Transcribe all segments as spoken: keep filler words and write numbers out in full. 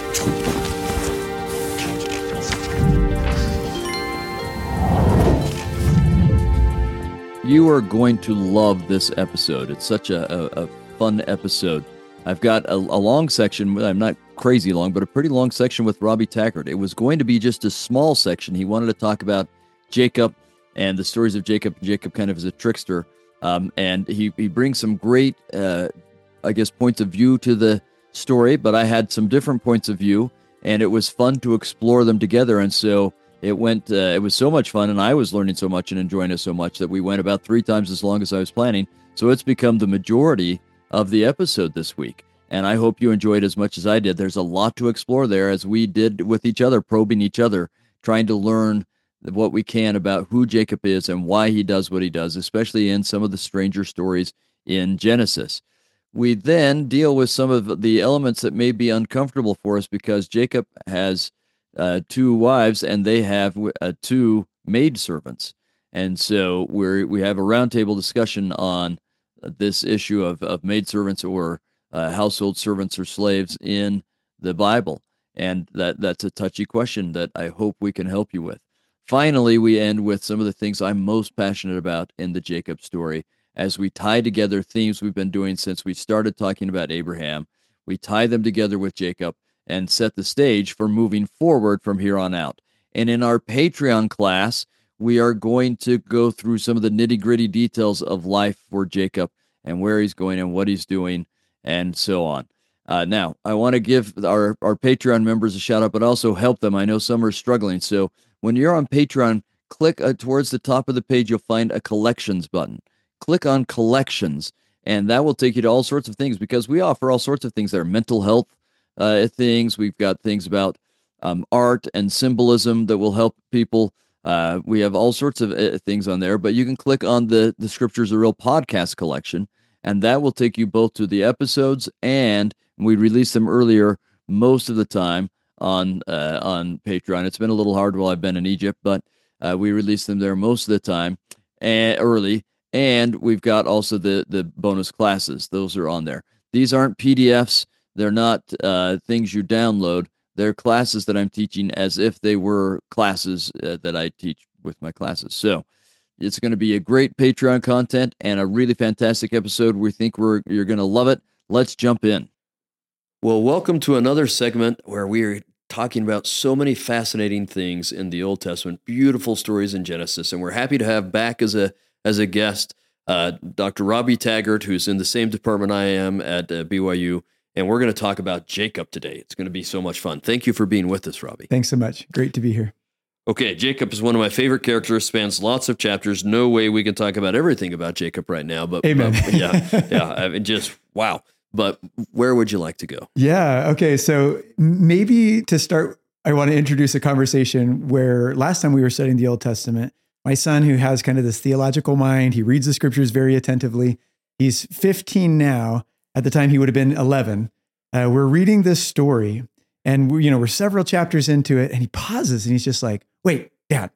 You are going to love this episode. It's such a, a, a fun episode. I've got a, a long section, I'm not crazy long, but a pretty long section with Robbie Taggart. It was going to be just a small section. He wanted to talk about Jacob and the stories of Jacob, Jacob kind of as a trickster. Um, and he, he brings some great, uh, I guess, points of view to the story, but I had some different points of view, and it was fun to explore them together. And so it went, uh, it was so much fun, and I was learning so much and enjoying it so much that we went about three times as long as I was planning. So it's become the majority of the episode this week. And I hope you enjoyed as much as I did. There's a lot to explore there, as we did with each other, probing each other, trying to learn what we can about who Jacob is and why he does what he does, especially in some of the stranger stories in Genesis. We then deal with some of the elements that may be uncomfortable for us because Jacob has uh, two wives and they have uh, two maidservants. And so we we have a roundtable discussion on this issue of, of maidservants or uh, household servants or slaves in the Bible. And that that's a touchy question that I hope we can help you with. Finally, we end with some of the things I'm most passionate about in the Jacob story as we tie together themes we've been doing since we started talking about Abraham. We tie them together with Jacob and set the stage for moving forward from here on out. And in our Patreon class, we are going to go through some of the nitty-gritty details of life for Jacob and where he's going and what he's doing and so on. Uh, now, I want to give our, our Patreon members a shout out, but also help them. I know some are struggling. So when you're on Patreon, click uh, towards the top of the page, you'll find a collections button. Click on collections, and that will take you to all sorts of things because we offer all sorts of things there. Mental health uh, things. We've got things about um, art and symbolism that will help people. Uh, we have all sorts of uh, things on there, but you can click on the, the Scriptures Are Real podcast collection, and that will take you both to the episodes, and we release them earlier most of the time on uh, on Patreon. It's been a little hard while I've been in Egypt, but uh, we release them there most of the time and early. And we've got also the, the bonus classes. Those are on there. These aren't P D Fs. They're not uh, things you download. They're classes that I'm teaching as if they were classes uh, that I teach with my classes. So it's going to be a great Patreon content and a really fantastic episode. We think we're you're going to love it. Let's jump in. Well, welcome to another segment where we're talking about so many fascinating things in the Old Testament, beautiful stories in Genesis, and we're happy to have back as a as a guest uh, Doctor Robbie Taggart, who's in the same department I am at uh, B Y U, and we're going to talk about Jacob today. It's going to be so much fun. Thank you for being with us, Robbie. Thanks so much. Great to be here. Okay, Jacob is one of my favorite characters, spans lots of chapters. No way we can talk about everything about Jacob right now, but, Amen. but yeah, yeah, I mean, just wow. But where would you like to go? Yeah. Okay. So maybe to start, I want to introduce a conversation where last time we were studying the Old Testament, my son, who has kind of this theological mind, he reads the scriptures very attentively. He's fifteen now. At the time, he would have been eleven. Uh, we're reading this story, and we, you know, we're several chapters into it, and he pauses, and he's just like, "Wait, Dad,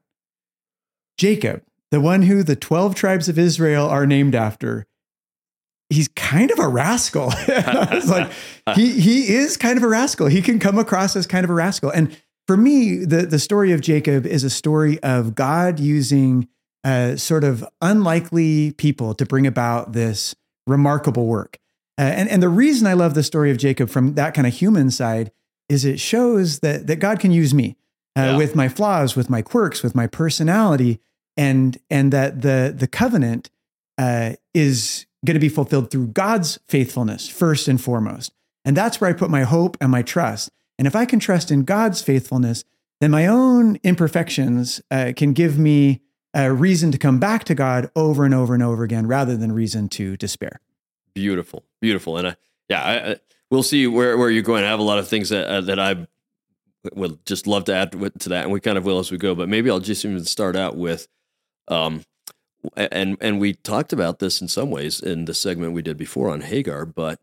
Jacob, the one who the twelve tribes of Israel are named after, he's kind of a rascal." It's like, he he is kind of a rascal. He can come across as kind of a rascal. And for me, the, the story of Jacob is a story of God using uh, sort of unlikely people to bring about this remarkable work. Uh, and, and the reason I love the story of Jacob from that kind of human side is it shows that, that God can use me uh, yeah. with my flaws, with my quirks, with my personality, and, and that the, the covenant uh, is going to be fulfilled through God's faithfulness first and foremost. And that's where I put my hope and my trust. And if I can trust in God's faithfulness, then my own imperfections uh, can give me a reason to come back to God over and over and over again, rather than reason to despair. Beautiful, beautiful. And I, yeah, I, I, we'll see where, where you're going. I have a lot of things that, uh, that I would just love to add to that, and we kind of will as we go. But maybe I'll just even start out with, um, and and we talked about this in some ways in the segment we did before on Hagar, but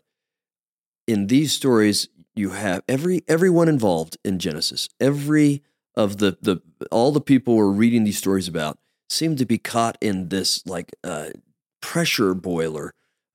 in these stories, you have every everyone involved in Genesis, every of the the all the people we're reading these stories about seem to be caught in this like uh, pressure boiler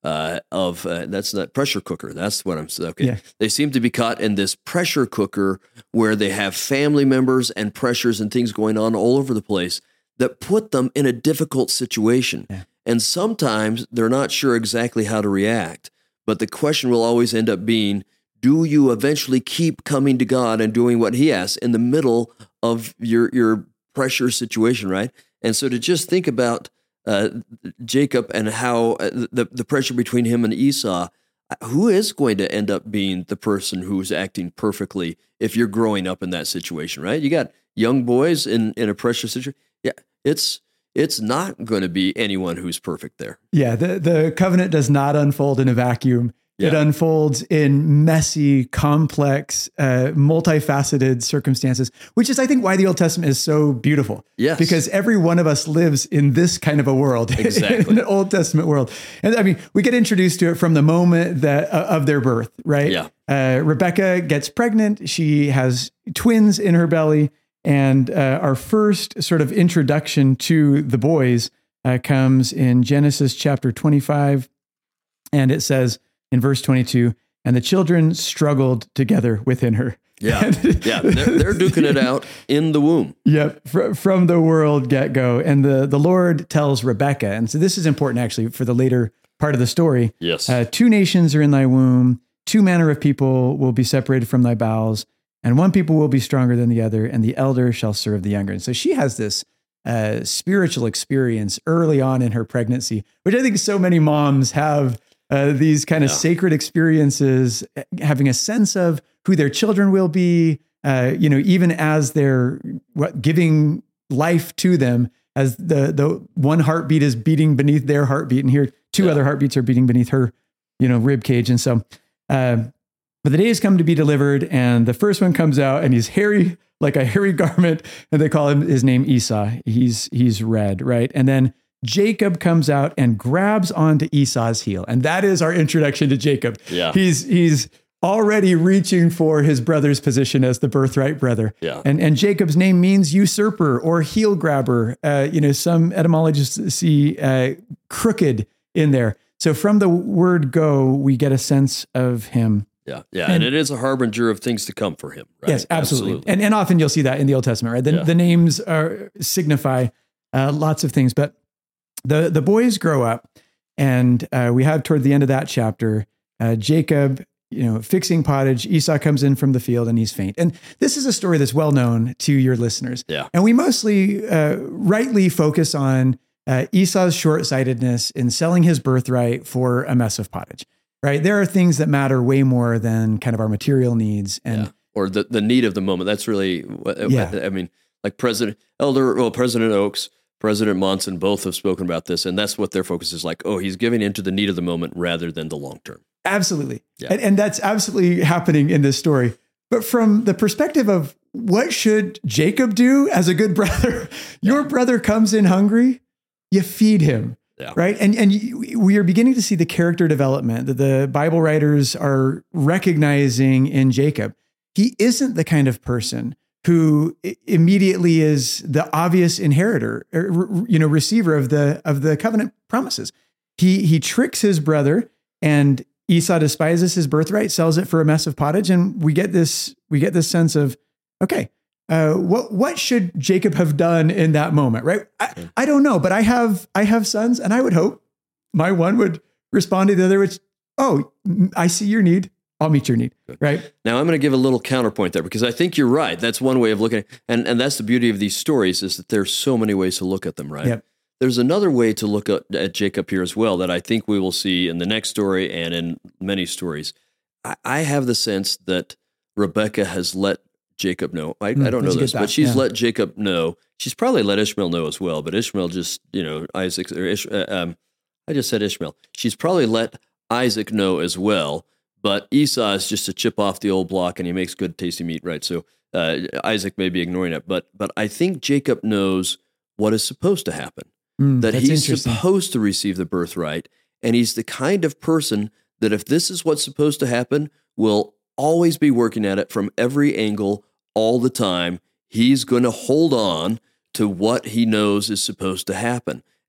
uh, of uh, that's that pressure cooker. That's what I'm saying. Okay. Yeah. They seem to be caught in this pressure cooker where they have family members and pressures and things going on all over the place that put them in a difficult situation. Yeah. And sometimes they're not sure exactly how to react. But the question will always end up being, do you eventually keep coming to God and doing what he asks in the middle of your, your pressure situation, right? And so to just think about uh, Jacob and how uh, the, the pressure between him and Esau, who is going to end up being the person who's acting perfectly if you're growing up in that situation, right? You got young boys in, in a pressure situation. Yeah, it's it's not going to be anyone who's perfect there. Yeah, the, the covenant does not unfold in a vacuum. Yeah. It unfolds in messy, complex, uh, multifaceted circumstances, which is, I think, why the Old Testament is so beautiful. Yes. Because every one of us lives in this kind of a world, Exactly. in an Old Testament world. And I mean, we get introduced to it from the moment that uh, of their birth, right? Yeah. Uh, Rebecca gets pregnant. She has twins in her belly. And uh, our first sort of introduction to the boys uh, comes in Genesis chapter twenty-five. And it says, in verse twenty-two, and the children struggled together within her. Yeah, yeah, they're, they're duking it out in the womb. Yep, fr- from the world get-go. And the, the Lord tells Rebekah, and so this is important actually for the later part of the story. Yes. Uh, two nations are in thy womb, two manner of people will be separated from thy bowels, and one people will be stronger than the other, and the elder shall serve the younger. And so she has this uh, spiritual experience early on in her pregnancy, which I think so many moms have. Uh, these kind of Yeah. sacred experiences, having a sense of who their children will be, uh, you know, even as they're what, giving life to them, as the the one heartbeat is beating beneath their heartbeat, and here two Yeah. other heartbeats are beating beneath her, you know, rib cage. And so, uh, but the days come to be delivered, and the first one comes out, and he's hairy like a hairy garment, and they call him his name Esau. He's he's red, right? And then Jacob comes out and grabs onto Esau's heel. And that is our introduction to Jacob. Yeah. He's he's already reaching for his brother's position as the birthright brother. Yeah. And and Jacob's name means usurper or heel grabber. Uh, you know, some etymologists see uh, crooked in there. So from the word go, we get a sense of him. Yeah, yeah, and, and it is a harbinger of things to come for him. Right? Yes, absolutely. absolutely. And and often you'll see that in the Old Testament, right? The, Yeah. the names are signify uh, lots of things, but The the boys grow up, and uh, we have toward the end of that chapter, uh, Jacob, you know, fixing pottage. Esau comes in from the field, and he's faint. And this is a story that's well known to your listeners. Yeah. And we mostly uh, rightly focus on uh, Esau's short-sightedness in selling his birthright for a mess of pottage. Right? There are things that matter way more than kind of our material needs, and Yeah. Or the, the need of the moment. That's really, what, Yeah. I mean, like President Elder, well, President Oaks, President Monson, both have spoken about this, and that's what their focus is like. Oh, he's giving into the need of the moment rather than the long term. Absolutely. Yeah. And, and that's absolutely happening in this story. But from the perspective of what should Jacob do as a good brother? Your brother comes in hungry, you feed him. Yeah. Right. And, and you, we are beginning to see the character development that the Bible writers are recognizing in Jacob. He isn't the kind of person who immediately is the obvious inheritor, or, you know, receiver of the of the covenant promises. He he tricks his brother, and Esau despises his birthright, sells it for a mess of pottage, and we get this we get this sense of, okay, uh, what what should Jacob have done in that moment, right? I, I don't know, but I have I have sons, and I would hope my one would respond to the other, which, oh, I see your need. I'll meet your need, right? Now, I'm going to give a little counterpoint there because I think you're right. That's one way of looking at it. And, and that's the beauty of these stories is that there's so many ways to look at them, right? Yep. There's another way to look at, at Jacob here as well that I think we will see in the next story and in many stories. I, I have the sense that Rebecca has let Jacob know. I, Mm, I don't know did you this, get that? but she's Yeah. let Jacob know. She's probably let Ishmael know as well, but Ishmael just, you know, Isaac, or Ish, uh, um, I just said Ishmael. She's probably let Isaac know as well. But Esau is just a chip off the old block, and he makes good, tasty meat, right? So uh, Isaac may be ignoring it, but but I think Jacob knows what is supposed to happen, Mm, that that's he's interesting. supposed to receive the birthright, and he's the kind of person that if this is what's supposed to happen, will always be working at it from every angle all the time. He's going to hold on to what he knows is supposed to happen.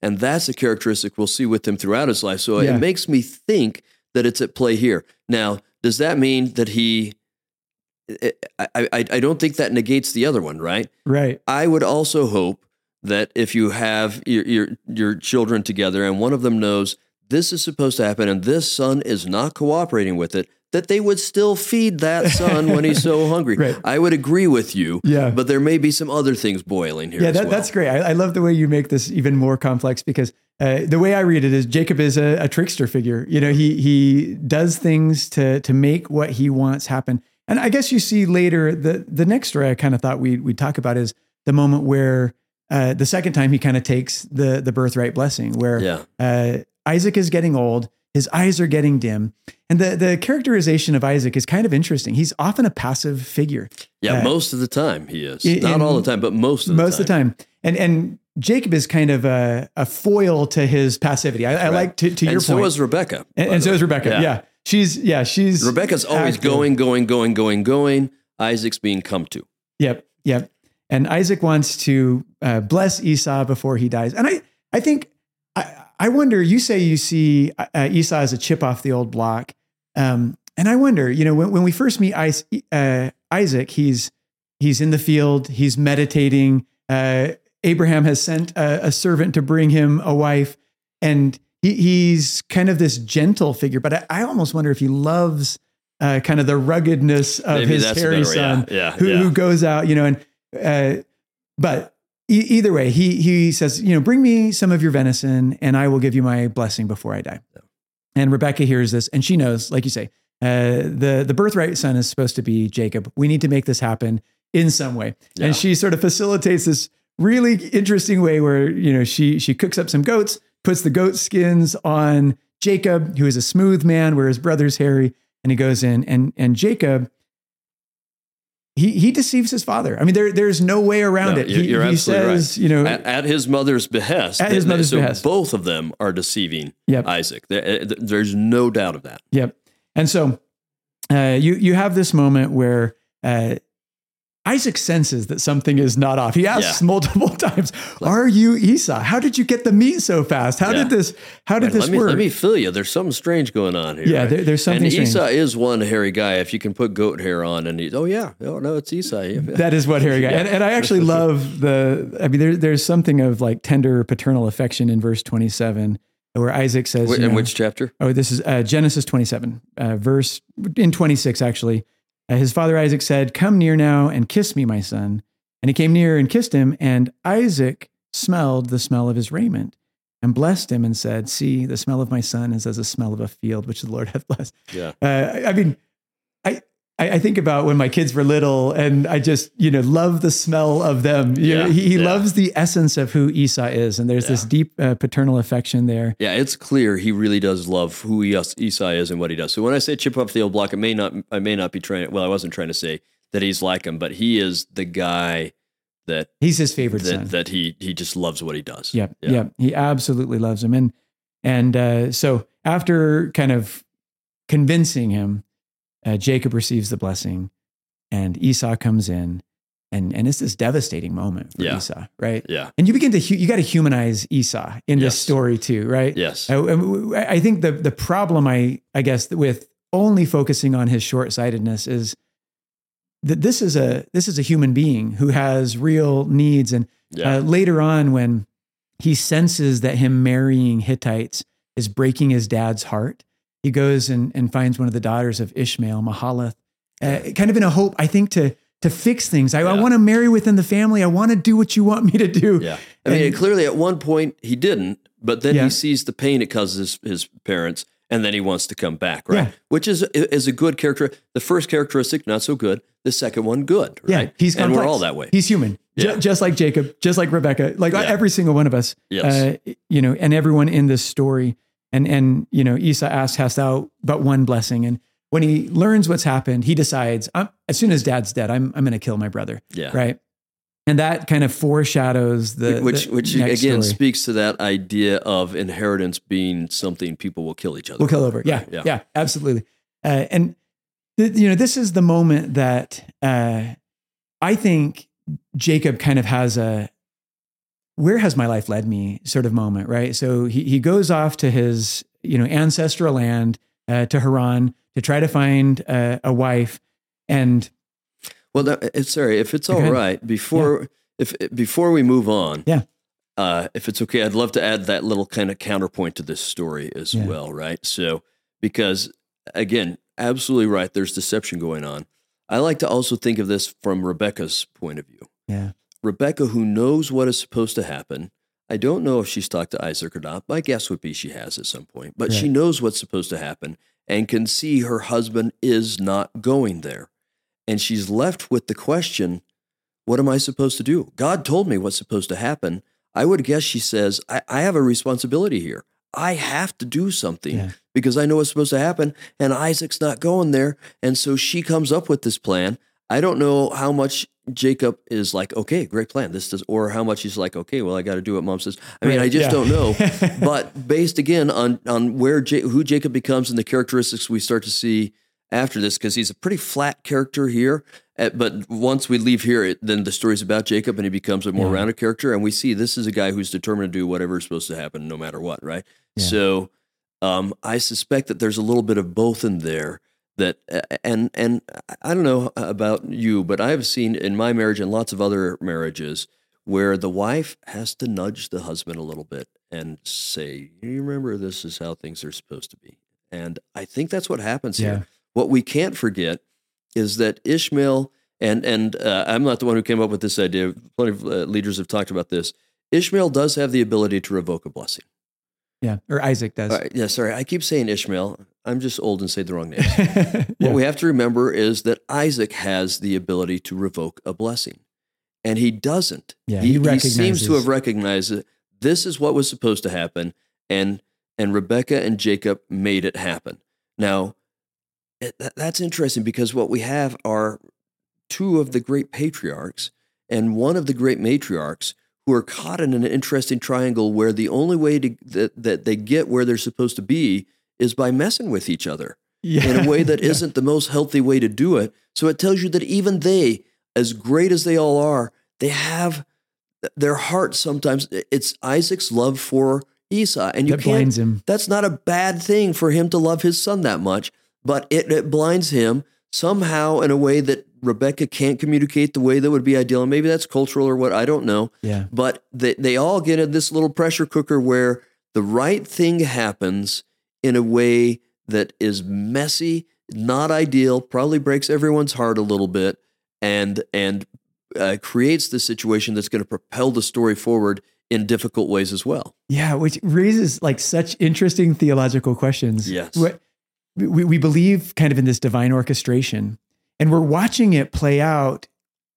And that's a characteristic we'll see with him throughout his life. So Yeah. it makes me think that it's at play here. Now, does that mean that he, I, I, I don't think that negates the other one, right? Right. I would also hope that if you have your, your, your children together and one of them knows this is supposed to happen and this son is not cooperating with it, that they would still feed that son when he's so hungry. Right. I would agree with you, Yeah. but there may be some other things boiling here Yeah, as that, well. that's great. I, I love the way you make this even more complex because uh, the way I read it is Jacob is a, a trickster figure. You know, he he does things to to make what he wants happen. And I guess you see later the the next story I kind of thought we we'd talk about is the moment where uh, the second time he kind of takes the the birthright blessing, where Yeah. uh, Isaac is getting old. His eyes are getting dim. And the, the characterization of Isaac is kind of interesting. He's often a passive figure. Yeah, Uh, most of the time he is. in- Not all the time, but most of the most time. of the time. And and Jacob is kind of a, a foil to his passivity. I, I Right. like to, to And your so point. is Rebecca. and by and the so way. is Rebecca. Yeah. She's, yeah, she's. Rebecca's always active. going, going, going, going, going. Isaac's being come to. Yep. Yep. And Isaac wants to uh, bless Esau before he dies. And I, I think, I, I wonder, you say you see uh, Esau as a chip off the old block. Um, and I wonder, you know, when, when we first meet Is- uh, Isaac, he's, he's in the field, he's meditating. Uh, Abraham has sent a, a servant to bring him a wife, and he, he's kind of this gentle figure, but I, I almost wonder if he loves uh, kind of the ruggedness of Maybe his that's hairy better, yeah, son yeah, who, yeah. who goes out, you know, and, uh, but e- either way, he, he says, you know, bring me some of your venison and I will give you my blessing before I die. Yeah. And Rebecca hears this and she knows, like you say, uh, the, the birthright son is supposed to be Jacob. We need to make this happen in some way. Yeah. And she sort of facilitates this really interesting way where, you know, she, she cooks up some goats, puts the goat skins on Jacob, who is a smooth man, where his brother's hairy, and he goes in and, and Jacob, he, he deceives his father. I mean, there, there's no way around No, it. you're- He, you're he absolutely says, right. you know, At, at his mother's behest. At his Th- mother's so behest. both of them are deceiving Yep. Isaac. There, th- there's no doubt of that. Yep. And so uh, you you have this moment where uh, Isaac senses that something is not off. He asks Yeah. multiple times, "Are you Esau? How did you get the meat so fast? How Yeah. did this? How did Right, this let me work?" let me fill you. There's something strange going on here. Yeah, right? there- there's something And strange. Esau is one hairy guy. If you can put goat hair on, and he's oh yeah, oh no, it's Esau. Yeah. That is what Harry got. Yeah. And, and I actually love the, I mean, there, there's something of like tender paternal affection in verse twenty-seven, where Isaac says, Wh- you in know- which chapter? Oh, this is uh, Genesis twenty-seven, uh, verse in twenty-six, actually. Uh, his father Isaac said, "Come near now and kiss me, my son." And he came near and kissed him. And Isaac smelled the smell of his raiment and blessed him and said, "See, the smell of my son is as the smell of a field, which the Lord hath blessed." Yeah. Uh, I mean, I, I I think about when my kids were little and I just, you know, love the smell of them. You know, Yeah, he he yeah. loves the essence of who Esau is. And there's this Yeah. deep uh, paternal affection there. Yeah, it's clear he really does love who Es- Esau is and what he does. So when I say chip off the old block, it may not, I may not be trying. Well, I wasn't trying to say that he's like him, but he is the guy that He's his favorite son. that, that he he just loves what he does. Yeah, Yeah. yeah, he absolutely loves him, and and uh, so after kind of convincing him, uh, Jacob receives the blessing, and Esau comes in, and and it's this devastating moment for Yeah. Esau, right? Yeah. And you begin to hu- you got to humanize Esau in this Yes. story too, right? Yes. I, I I think the the problem I I guess with only focusing on his short sightedness is that this is a this is a human being who has real needs, and Yeah. uh, later on, when he senses that him marrying Hittites is breaking his dad's heart, he goes and, and finds one of the daughters of Ishmael, Mahalath, uh, kind of in a hope, I think, to to fix things. I, I Yeah. want to marry within the family. I want to do what you want me to do. Yeah. I mean, And- clearly at one point he didn't, but then Yeah. he sees the pain it causes his, his parents, and then he wants to come back, right? Yeah. Which is is a good character. The first characteristic, not so good. The second one, good, Yeah, right? he's and complex. we're all that way. He's human, Ju- Yeah. just like Jacob, just like Rebecca, like Yeah. every single one of us. Yes. Uh, you know, and everyone in this story. And and you know, Esau asks, "Hast thou but one blessing?" And when he learns what's happened, he decides, I'm, as soon as Dad's dead, I'm I'm going to kill my brother. Yeah. Right. And that kind of foreshadows the which the which next again story. speaks to that idea of inheritance being something people will kill each other. We'll kill over. Yeah, Right, yeah. yeah, absolutely. Uh, and th- you know, this is the moment that uh, I think Jacob kind of has a where has my life led me sort of moment, right? So he, he goes off to his, you know, ancestral land, uh, to Haran, to try to find uh, a wife. And well, that, sorry, if it's all okay. right, before yeah. if before we move on, yeah, uh, if it's okay, I'd love to add that little kind of counterpoint to this story as yeah. well, right? So, because again, absolutely right, there's deception going on. I like to also think of this from Rebecca's point of view. Yeah. Rebecca, who knows what is supposed to happen. I don't know if she's talked to Isaac or not. My guess would be she has at some point, but right. she knows what's supposed to happen and can see her husband is not going there. And she's left with the question, what am I supposed to do? God told me what's supposed to happen. I would guess she says, I, I have a responsibility here. I have to do something yeah. because I know what's supposed to happen, and Isaac's not going there. And so she comes up with this plan. I don't know how much Jacob is like, okay, great plan. This does, or how much he's like, okay, well, I got to do what mom says. I mean, right, I just yeah. don't know. But based again on on where J- who Jacob becomes and the characteristics we start to see after this, because he's a pretty flat character here. Uh, but once we leave here, it, then the story's about Jacob, and he becomes a more yeah. rounded character. And we see this is a guy who's determined to do whatever is supposed to happen, no matter what, right? Yeah. So um, I suspect that there's a little bit of both in there. That and and I don't know about you, but I've seen in my marriage and lots of other marriages where the wife has to nudge the husband a little bit and say, "You remember, this is how things are supposed to be." And I think that's what happens yeah. here. What we can't forget is that Ishmael and and uh, I'm not the one who came up with this idea. Plenty of uh, leaders have talked about this. Ishmael does have the ability to revoke a blessing. Yeah, or Isaac does. Uh, yeah, sorry, I keep saying Ishmael. I'm just old and say the wrong name. yeah. What we have to remember is that Isaac has the ability to revoke a blessing, and he doesn't. Yeah, he, he, he seems to have recognized that this is what was supposed to happen, and and Rebecca and Jacob made it happen. Now, it, that's interesting because what we have are two of the great patriarchs and one of the great matriarchs who are caught in an interesting triangle where the only way to, that, that they get where they're supposed to be is by messing with each other yeah. in a way that yeah. isn't the most healthy way to do it. So it tells you that even they, as great as they all are, they have their heart sometimes. It's Isaac's love for Esau. And you that can't, blinds him. That's not a bad thing for him to love his son that much, but it, it blinds him somehow in a way that Rebecca can't communicate the way that would be ideal. And maybe that's cultural or what, I don't know. Yeah. But they, they all get in this little pressure cooker where the right thing happens in a way that is messy, not ideal, probably breaks everyone's heart a little bit, and and uh, creates the situation that's going to propel the story forward in difficult ways as well. Yeah, which raises like such interesting theological questions. Yes. We, we believe kind of in this divine orchestration, and we're watching it play out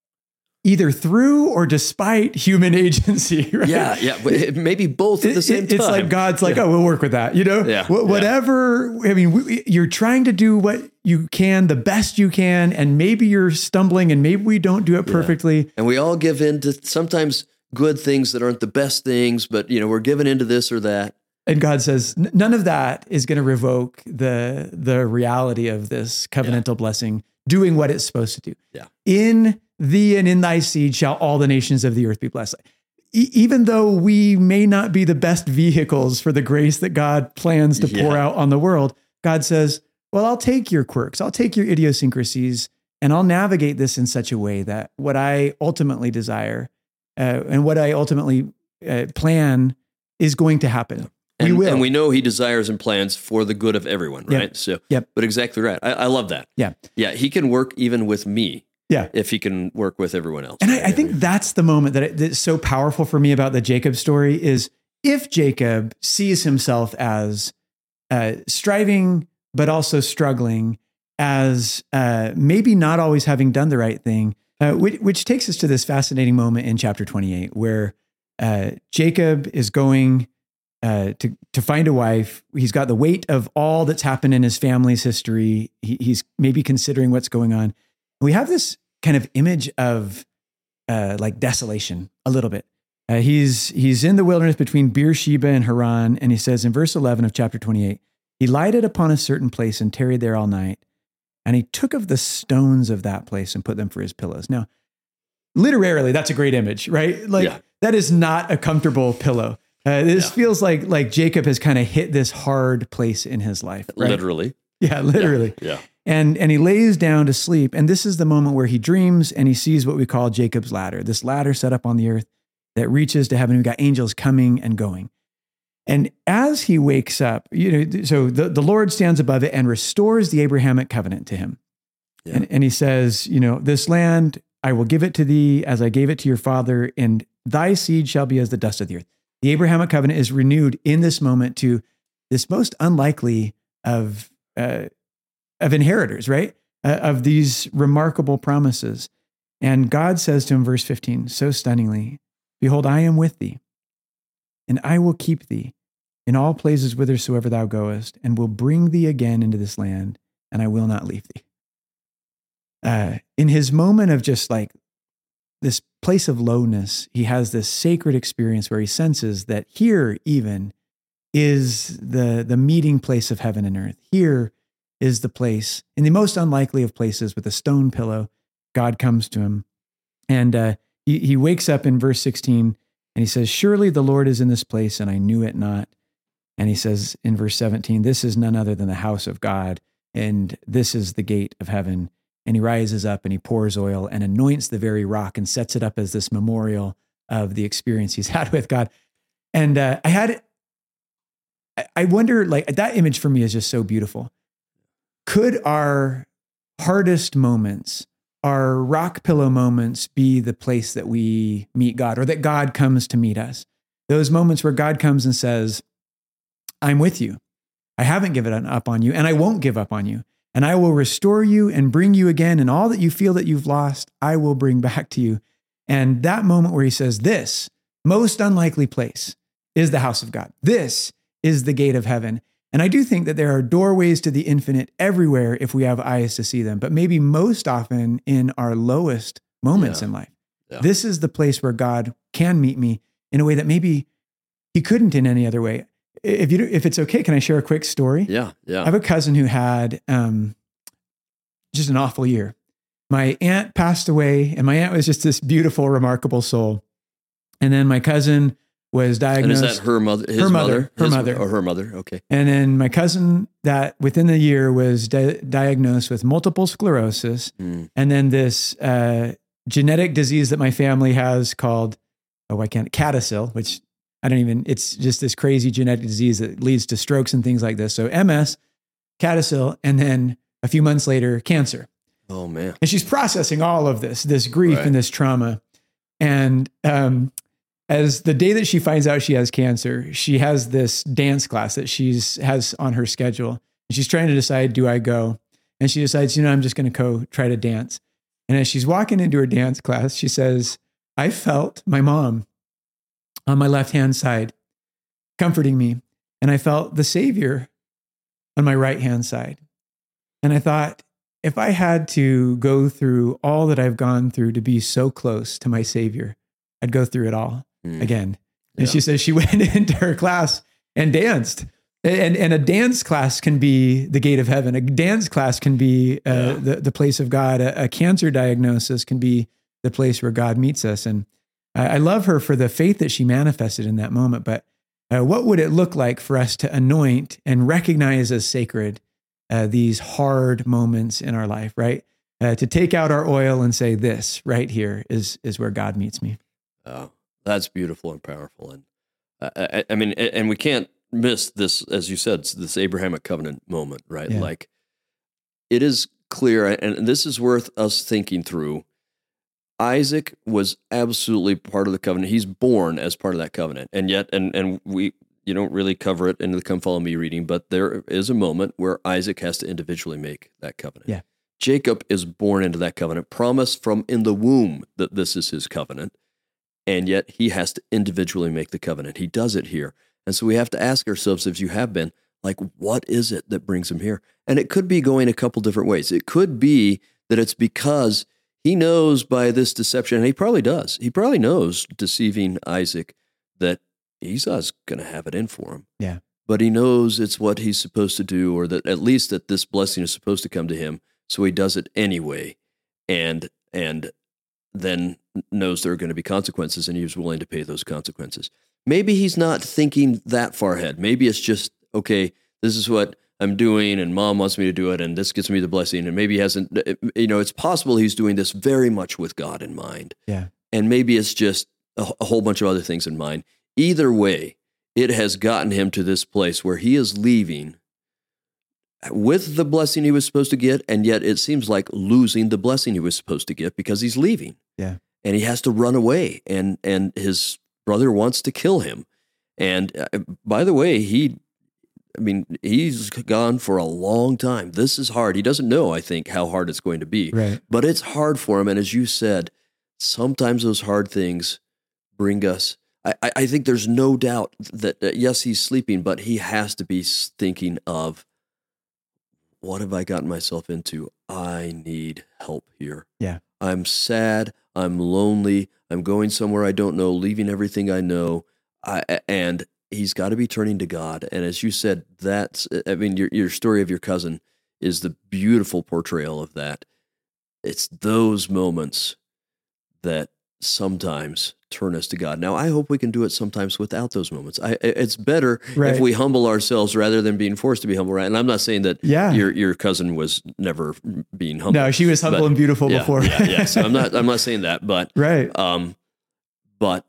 either through or despite human agency, right? Yeah, yeah, but maybe both at the same it, it's time. It's like God's like, yeah. oh, we'll work with that, you know? Yeah, Wh- whatever, yeah. I mean, we, you're trying to do what you can, the best you can, and maybe you're stumbling and maybe we don't do it perfectly. Yeah. And we all give in to sometimes good things that aren't the best things, but you know, we're given into this or that. And God says, none of that is going to revoke the the reality of this covenantal yeah. blessing, doing what it's supposed to do. Yeah. In thee and in thy seed shall all the nations of the earth be blessed. E- even though we may not be the best vehicles for the grace that God plans to yeah. pour out on the world, God says, well, I'll take your quirks, I'll take your idiosyncrasies, and I'll navigate this in such a way that what I ultimately desire uh, and what I ultimately uh, plan is going to happen. Yeah. And we will. And we know he desires and plans for the good of everyone, right? Yep. So, yep. But exactly right. I, I love that. Yeah. Yeah. He can work even with me. Yeah. If he can work with everyone else. And right? I, I think that's the moment that it, that's so powerful for me about the Jacob story is if Jacob sees himself as uh, striving, but also struggling, as uh, maybe not always having done the right thing, uh, which, which takes us to this fascinating moment in chapter twenty-eight where uh, Jacob is going Uh, to to find a wife. He's got the weight of all that's happened in his family's history. He, he's maybe considering what's going on. We have this kind of image of uh, like desolation a little bit. Uh, he's he's in the wilderness between Beersheba and Haran, and he says in verse eleven of chapter twenty-eight, he lighted upon a certain place and tarried there all night, and he took of the stones of that place and put them for his pillows. Now, literarily, that's a great image, right? Like yeah. that is not a comfortable pillow. Uh, this Yeah. feels like like Jacob has kind of hit this hard place in his life. Right? Literally. Yeah, literally. Yeah. yeah. And and he lays down to sleep. And this is the moment where he dreams and he sees what we call Jacob's ladder, this ladder set up on the earth that reaches to heaven. We've got angels coming and going. And as he wakes up, you know, so the, the Lord stands above it and restores the Abrahamic covenant to him. Yeah. And, and he says, you know, this land, I will give it to thee as I gave it to your father, and thy seed shall be as the dust of the earth. The Abrahamic covenant is renewed in this moment to this most unlikely of, uh, of inheritors, right? Uh, of these remarkable promises. And God says to him, verse fifteen, so stunningly, behold, I am with thee, and I will keep thee in all places whithersoever thou goest, and will bring thee again into this land, and I will not leave thee. Uh, in his moment of just like this place of lowness, he has this sacred experience where he senses that here even is the, the meeting place of heaven and earth. Here is the place, in the most unlikely of places, with a stone pillow, God comes to him. And uh, he, he wakes up in verse sixteen, and he says, surely the Lord is in this place, and I knew it not. And he says in verse seventeen, this is none other than the house of God, and this is the gate of heaven. And he rises up and he pours oil and anoints the very rock and sets it up as this memorial of the experience he's had with God. And uh, I had, I wonder, like, that image for me is just so beautiful. Could our hardest moments, our rock pillow moments, be the place that we meet God, or that God comes to meet us? Those moments where God comes and says, I'm with you. I haven't given up on you, and I won't give up on you. And I will restore you and bring you again. And all that you feel that you've lost, I will bring back to you. And that moment where he says, this most unlikely place is the house of God. This is the gate of heaven. And I do think that there are doorways to the infinite everywhere if we have eyes to see them, but maybe most often in our lowest moments Yeah. in life. Yeah. This is the place where God can meet me in a way that maybe he couldn't in any other way. If you, if it's okay, can I share a quick story? Yeah. Yeah. I have a cousin who had um, just an awful year. My aunt passed away, and my aunt was just this beautiful, remarkable soul. And then my cousin was And diagnosed. is that her mother? His Her mother, her His- mother. Or her mother. Okay. And then my cousin, that within the year was di- diagnosed with multiple sclerosis, Mm. and then this uh, genetic disease that my family has called, oh, I can't, CADASIL, which I don't even, it's just this crazy genetic disease that leads to strokes and things like this. So M S, CADASIL, and then a few months later, cancer. Oh, man. And she's processing all of this, this grief Right. and this trauma. And um, as the day that she finds out she has cancer, she has this dance class that she's has on her schedule. And she's trying to decide, do I go? And she decides, you know, I'm just going to go try to dance. And as she's walking into her dance class, she says, I felt my mom on my left-hand side comforting me. And I felt the Savior on my right-hand side. And I thought, if I had to go through all that I've gone through to be so close to my Savior, I'd go through it all Mm. again. And Yeah. she says she went into her class and danced. And, and a dance class can be the gate of heaven. A dance class can be uh, Yeah. the, the place of God. A, a cancer diagnosis can be the place where God meets us. And I, I love her for the faith that she manifested in that moment. But uh, what would it look like for us to anoint and recognize as sacred uh, these hard moments in our life, right? Uh, to take out our oil and say, this right here is, is where God meets me. Oh, that's beautiful and powerful. And uh, I, I mean, and we can't miss this, as you said, this Abrahamic covenant moment, right? Yeah. Like, it is clear, and this is worth us thinking through. Isaac was absolutely part of the covenant. He's born as part of that covenant. And yet, and and we, you don't really cover it in the Come Follow Me reading, but there is a moment where Isaac has to individually make that covenant. Yeah. Jacob is born into that covenant, promised from in the womb that this is his covenant. And yet he has to individually make the covenant. He does it here. And so we have to ask ourselves, if you have been, like, what is it that brings him here? And it could be going a couple different ways. It could be that it's because he knows by this deception, and he probably does. He probably knows, deceiving Isaac, that Esau's going to have it in for him. Yeah. But he knows it's what he's supposed to do, or that at least that this blessing is supposed to come to him. So he does it anyway. And and then knows there are going to be consequences, and he was willing to pay those consequences. Maybe he's not thinking that far ahead. Maybe it's just, okay, this is what I'm doing, and mom wants me to do it, and this gets me the blessing. And maybe he hasn't, you know, it's possible he's doing this very much with God in mind. Yeah. And maybe it's just a, a whole bunch of other things in mind. Either way, it has gotten him to this place where he is leaving with the blessing he was supposed to get, and yet it seems like losing the blessing he was supposed to get because he's leaving. Yeah. And he has to run away, and and his brother wants to kill him. And uh, by the way, he, I mean, he's gone for a long time. This is hard. He doesn't know, I think, how hard it's going to be. Right. But it's hard for him. And as you said, sometimes those hard things bring us, I, I think there's no doubt that, uh, yes, he's sleeping, but he has to be thinking of, what have I gotten myself into? I need help here. Yeah. I'm sad. I'm lonely. I'm going somewhere I don't know, leaving everything I know. I, and he's got to be turning to God. And as you said, that's, I mean, your, your story of your cousin is the beautiful portrayal of that. It's those moments that sometimes turn us to God. Now, I hope we can do it sometimes without those moments. I, it's better Right. if we humble ourselves rather than being forced to be humble. Right? And I'm not saying that Yeah. your your cousin was never being humble. No, she was humble but- and beautiful yeah, before. yeah, yeah. So I'm not I'm not saying that, but Right. um, but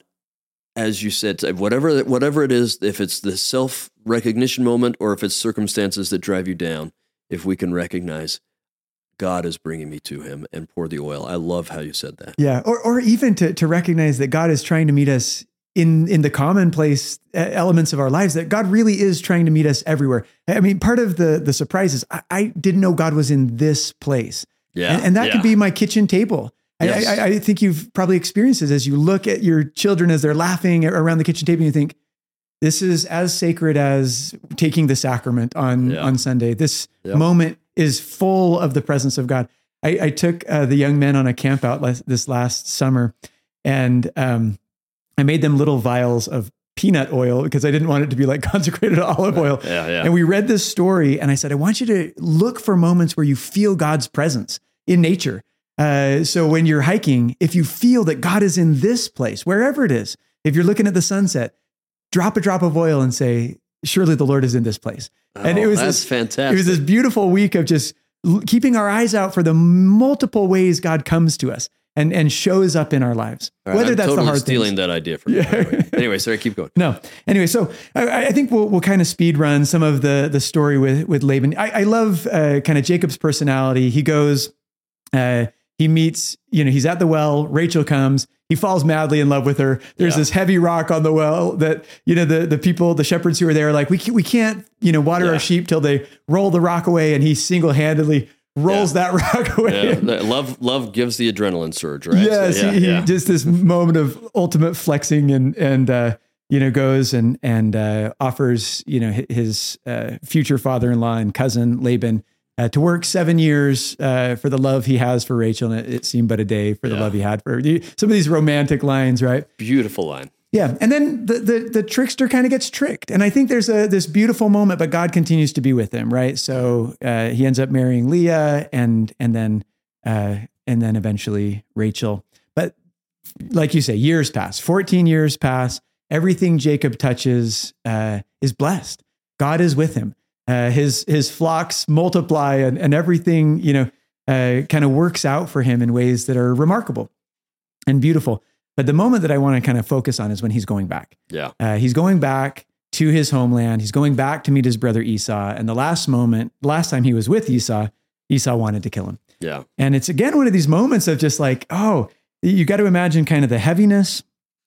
as you said, whatever whatever it is, if it's the self recognition moment or if it's circumstances that drive you down, if we can recognize God is bringing me to him and pour the oil. I love how you said that. Yeah. Or, or even to, to recognize that God is trying to meet us in, in the commonplace elements of our lives, that God really is trying to meet us everywhere. I mean, part of the, the surprise is I, I didn't know God was in this place. Yeah. And, and that yeah. could be my kitchen table. Yes. I, I, I think you've probably experienced this as you look at your children as they're laughing around the kitchen table and you think, this is as sacred as taking the sacrament on, Yeah. on Sunday. This Yeah. moment is full of the presence of God. I, I took uh, the young men on a camp out last, this last summer, and um, I made them little vials of peanut oil because I didn't want it to be like consecrated olive oil. Yeah, yeah. And we read this story, and I said, I want you to look for moments where you feel God's presence in nature. Uh, so when you're hiking, if you feel that God is in this place, wherever it is, if you're looking at the sunset, drop a drop of oil and say, surely the Lord is in this place. Oh, And it was that's this, fantastic. It was this beautiful week of just l- keeping our eyes out for the multiple ways God comes to us and, and shows up in our lives. All right, Whether I'm that's totally the hard stealing things. that idea from you. Yeah. by the way. Anyway, sorry, keep going. No. Anyway, so I, I think we'll we'll kind of speed run some of the the story with with Laban. I, I love uh, kind of Jacob's personality. He goes, uh, he meets, you know, he's at the well. Rachel comes. He falls madly in love with her. There's Yeah. this heavy rock on the well that, you know, the, the people, the shepherds who are there are like, we can't, we can't, you know, water Yeah. our sheep till they roll the rock away. And he single-handedly rolls Yeah. that rock away. Yeah, that- love love gives the adrenaline surge, right? Yes, So, yeah, he, he yeah. just this moment of ultimate flexing and, and, uh, you know, goes and, and, uh, offers, you know, hi- his, uh, future father-in-law and cousin Laban, Uh, to work seven years uh, for the love he has for Rachel, and it, it seemed but a day for the Yeah. love he had for her. You- Some of these romantic lines, right? Beautiful line. Yeah, and then the the, the trickster kind of gets tricked, and I think there's a this beautiful moment, but God continues to be with him, right? So uh, he ends up marrying Leah, and and then uh, and then eventually Rachel. But like you say, years pass, fourteen years pass. Everything Jacob touches uh, is blessed. God is with him. Uh, his his flocks multiply, and, and everything, you know, uh, kind of works out for him in ways that are remarkable and beautiful. But the moment that I want to kind of focus on is when he's going back. Yeah. Uh, he's going back to his homeland. He's going back to meet his brother Esau. And the last moment, last time he was with Esau, Esau wanted to kill him. Yeah. And it's again one of these moments of just like, oh, you got to imagine kind of the heaviness,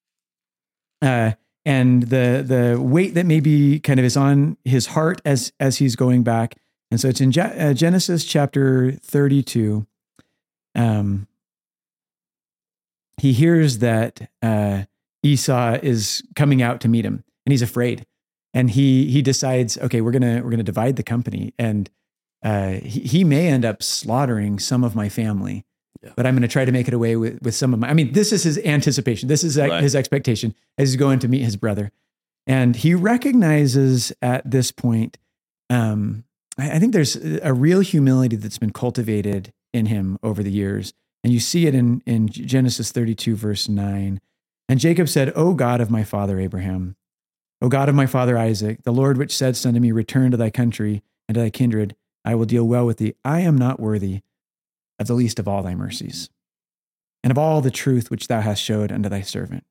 uh, and the the weight that maybe kind of is on his heart as as he's going back. And so it's in Je- uh, Genesis chapter thirty-two. Um, he hears that uh, Esau is coming out to meet him, and he's afraid. And he he decides, okay, we're gonna we're gonna divide the company, and uh, he, he may end up slaughtering some of my family. Yeah. But I'm going to try to make it away with, with some of my, I mean, this is his anticipation. This is Right. his expectation as he's going to meet his brother. And he recognizes at this point, um, I, I think there's a real humility that's been cultivated in him over the years. And you see it in, in Genesis thirty-two, verse nine. And Jacob said, O God of my father Abraham, O God of my father Isaac, the Lord which saidst unto me, return to thy country and to thy kindred, I will deal well with thee. I am not worthy of the least of all thy mercies, and of all the truth which thou hast showed unto thy servant.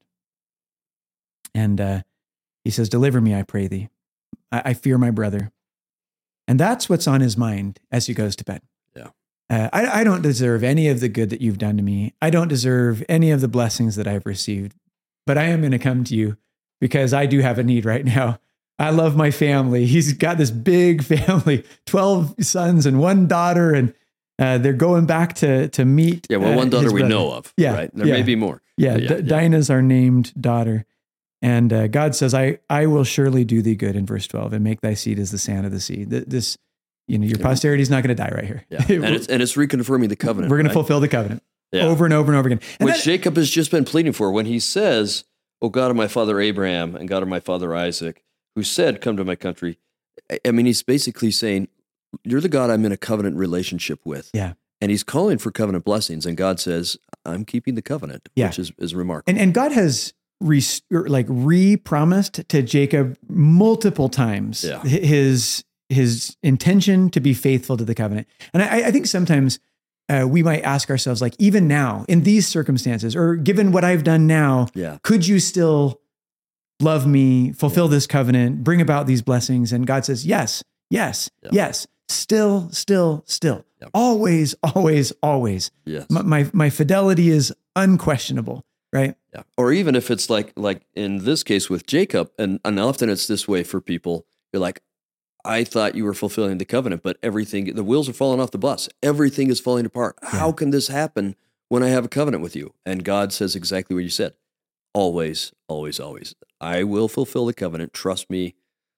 And uh, he says, deliver me, I pray thee. I, I fear my brother. And that's what's on his mind as he goes to bed. Yeah. Uh, I, I don't deserve any of the good that you've done to me. I don't deserve any of the blessings that I've received, but I am going to come to you because I do have a need right now. I love my family. He's got this big family, twelve sons and one daughter, and uh, they're going back to to meet. Yeah, well, one uh, daughter his we brother. know of. Yeah, Right? There yeah. may be more. Yeah, But yeah, D- yeah. Dinah's our named daughter. And uh, God says, I, I will surely do thee good in verse twelve and make thy seed as the sand of the sea. Th- This, you know, your Yeah. posterity is not going to die right here. Yeah. And it's and it's reconfirming the covenant. We're going to right? fulfill the covenant Yeah. over and over and over again. And Which that- Jacob has just been pleading for when he says, O God of my father Abraham and God of my father Isaac, who said, come to my country. I- I mean, he's basically saying, you're the God I'm in a covenant relationship with. Yeah. And he's calling for covenant blessings. And God says, I'm keeping the covenant, Yeah. which is, is remarkable. And and God has re, like re-promised to Jacob multiple times Yeah. his his intention to be faithful to the covenant. And I, I think sometimes uh, we might ask ourselves, like, even now in these circumstances, or given what I've done now, yeah. could you still love me, fulfill this covenant, bring about these blessings? And God says, yes, yes, Yeah. yes, still, still, still, Yeah. always, always, always. Yes. My, my my fidelity is unquestionable, right? Yeah. Or even if it's like like in this case with Jacob, and, and often it's this way for people, you're like, I thought you were fulfilling the covenant, but everything, the wheels are falling off the bus. Everything is falling apart. How can this happen when I have a covenant with you? And God says exactly what you said. Always, always, always. I will fulfill the covenant. Trust me.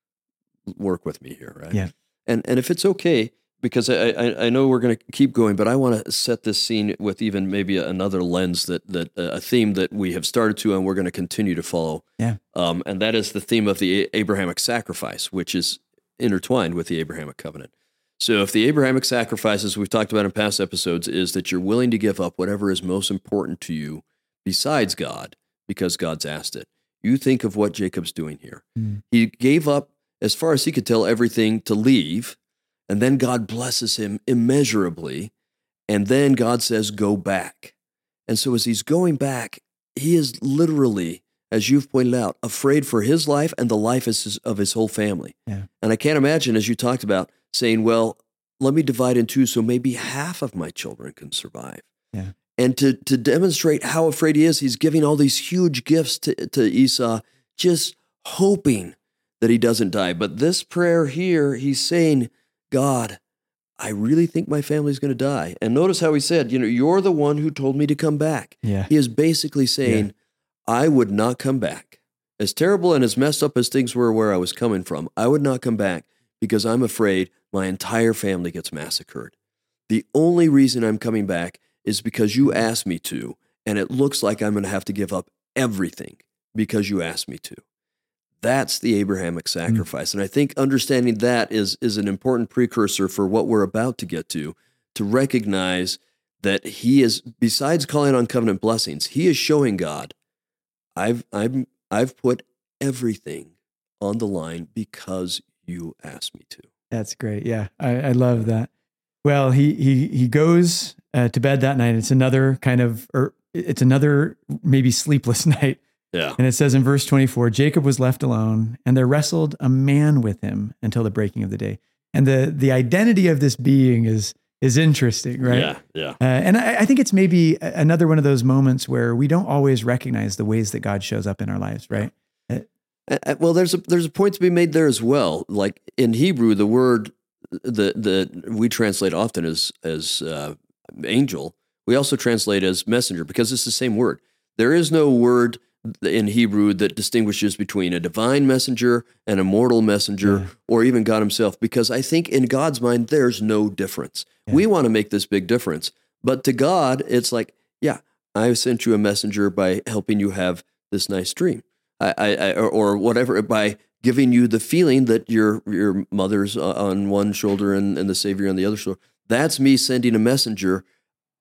Work with me here, right? Yeah. And and if it's okay, because I I, I know we're going to keep going, but I want to set this scene with even maybe another lens that that uh, a theme that we have started to and we're going to continue to follow. Yeah. Um, and that is the theme of the Abrahamic sacrifice, which is intertwined with the Abrahamic covenant. So if the Abrahamic sacrifices we've talked about in past episodes is that you're willing to give up whatever is most important to you besides God, because God's asked it. You think of what Jacob's doing here. Mm. He gave up, as far as he could tell, everything to leave, and then God blesses him immeasurably, and then God says, go back. And so as he's going back, he is literally, as you've pointed out, afraid for his life and the life of his, of his whole family. Yeah. And I can't imagine, as you talked about, saying, well, let me divide in two so maybe half of my children can survive. Yeah. And to to demonstrate how afraid he is, he's giving all these huge gifts to, to Esau, just hoping that he doesn't die. But this prayer here, he's saying, God, I really think my family's going to die. And notice how he said, you know, you're the one who told me to come back. Yeah. He is basically saying, I would not come back. As terrible and as messed up as things were where I was coming from, I would not come back because I'm afraid my entire family gets massacred. The only reason I'm coming back is because you asked me to, and it looks like I'm going to have to give up everything because you asked me to. That's the Abrahamic sacrifice. Mm. And I think understanding that is, is an important precursor for what we're about to get to, to recognize that he is, besides calling on covenant blessings, he is showing God, I've, I've, I've put everything on the line because you asked me to. That's great. Yeah, I, I love that. Well, he he he goes uh, to bed that night. It's another kind of, or it's another maybe sleepless night. Yeah. And it says in verse twenty-four, Jacob was left alone, and there wrestled a man with him until the breaking of the day. And the the identity of this being is is interesting, right? Yeah, yeah. Uh, and I, I think it's maybe another one of those moments where we don't always recognize the ways that God shows up in our lives, right? Uh, well, there's a there's a point to be made there as well. Like in Hebrew, the word the the we translate often as as uh, angel, we also translate as messenger because it's the same word. There is no word in Hebrew that distinguishes between a divine messenger and a mortal messenger, yeah. or even God himself, because I think in God's mind, there's no difference. Yeah. We want to make this big difference, but to God, it's like, yeah, I sent you a messenger by helping you have this nice dream, I, I, I or, or whatever, by giving you the feeling that your your mother's on one shoulder and, and the Savior on the other shoulder. That's me sending a messenger.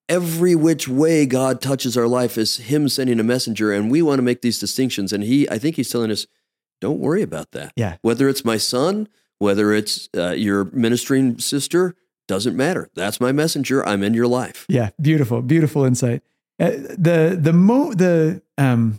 every which way God touches our life is him sending a messenger, and we want to make these distinctions. And he, I think he's telling us, don't worry about that. Yeah. Whether it's my son, whether it's uh, your ministering sister, doesn't matter. That's my messenger. I'm in your life. Yeah. Beautiful, beautiful insight. Uh, the, the, mo, the, um,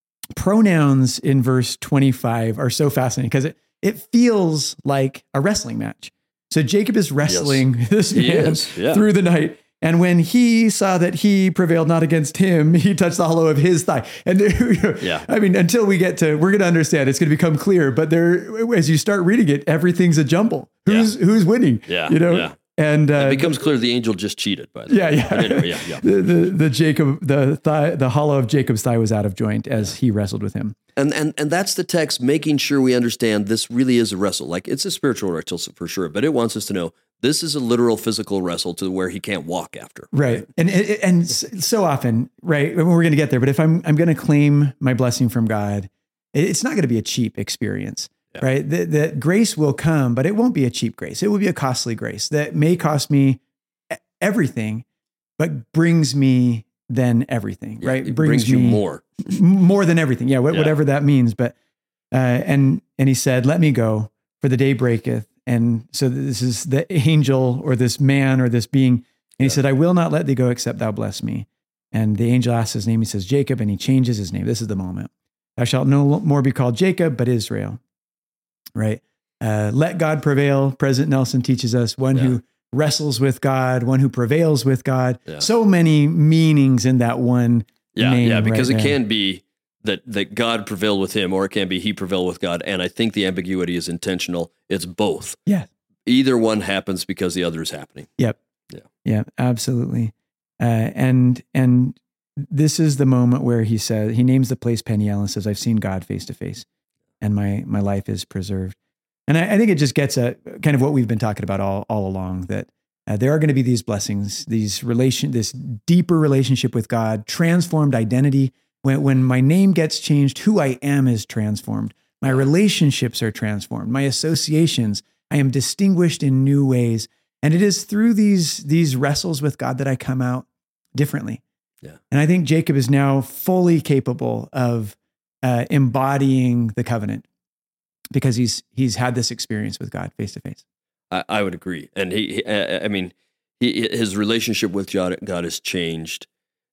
pronouns in verse twenty-five are so fascinating because it, it feels like a wrestling match. So Jacob is wrestling yes. this man yeah. through the night. And when he saw that he prevailed not against him, he touched the hollow of his thigh. And yeah. I mean, until we get to, we're going to understand, it's going to become clear. But there, as you start reading it, everything's a jumble. Who's yeah. who's winning? Yeah, you know. Yeah. And uh, it becomes clear the angel just cheated. By the yeah, way. yeah, anyway, yeah, yeah. The, the the Jacob the thigh the hollow of Jacob's thigh was out of joint as he wrestled with him. And and and that's the text making sure we understand this really is a wrestle. Like it's a spiritual wrestle for sure, but it wants us to know this is a literal physical wrestle to where he can't walk after. Right. right? And and so often, right, we're going to get there, but if I'm I'm going to claim my blessing from God, it's not going to be a cheap experience. Yeah. Right. That, that grace will come, but it won't be a cheap grace. It will be a costly grace that may cost me everything, but brings me then everything, yeah, right? It brings, brings you more, more than everything. Yeah, wh- yeah. Whatever that means. But, uh, and, and he said, let me go, for the day breaketh. And so this is the angel or this man or this being. And he yeah. said, I will not let thee go except thou bless me. And the angel asks his name. He says, Jacob, and he changes his name. This is the moment. Thou shalt no more be called Jacob, but Israel. Right. Uh, let God prevail. President Nelson teaches us one yeah. who wrestles with God, one who prevails with God. Yeah. So many meanings in that one yeah, name. Yeah, because right it there. can be that, that God prevailed with him, or it can be he prevailed with God. And I think the ambiguity is intentional. It's both. Yeah. Either one happens because the other is happening. Yep. Yeah. Yeah, absolutely. Uh, and, and this is the moment where he says, he names the place Peniel and says, I've seen God face to face. And my my life is preserved. And I, I think it just gets at kind of what we've been talking about all, all along, that uh, there are going to be these blessings, these relation, this deeper relationship with God, transformed identity. When, when my name gets changed, who I am is transformed. My relationships are transformed. My associations, I am distinguished in new ways. And it is through these, these wrestles with God that I come out differently. Yeah. And I think Jacob is now fully capable of Uh, embodying the covenant because he's he's had this experience with God face to face. I, I would agree, and he, he I mean, he, his relationship with God, God has changed,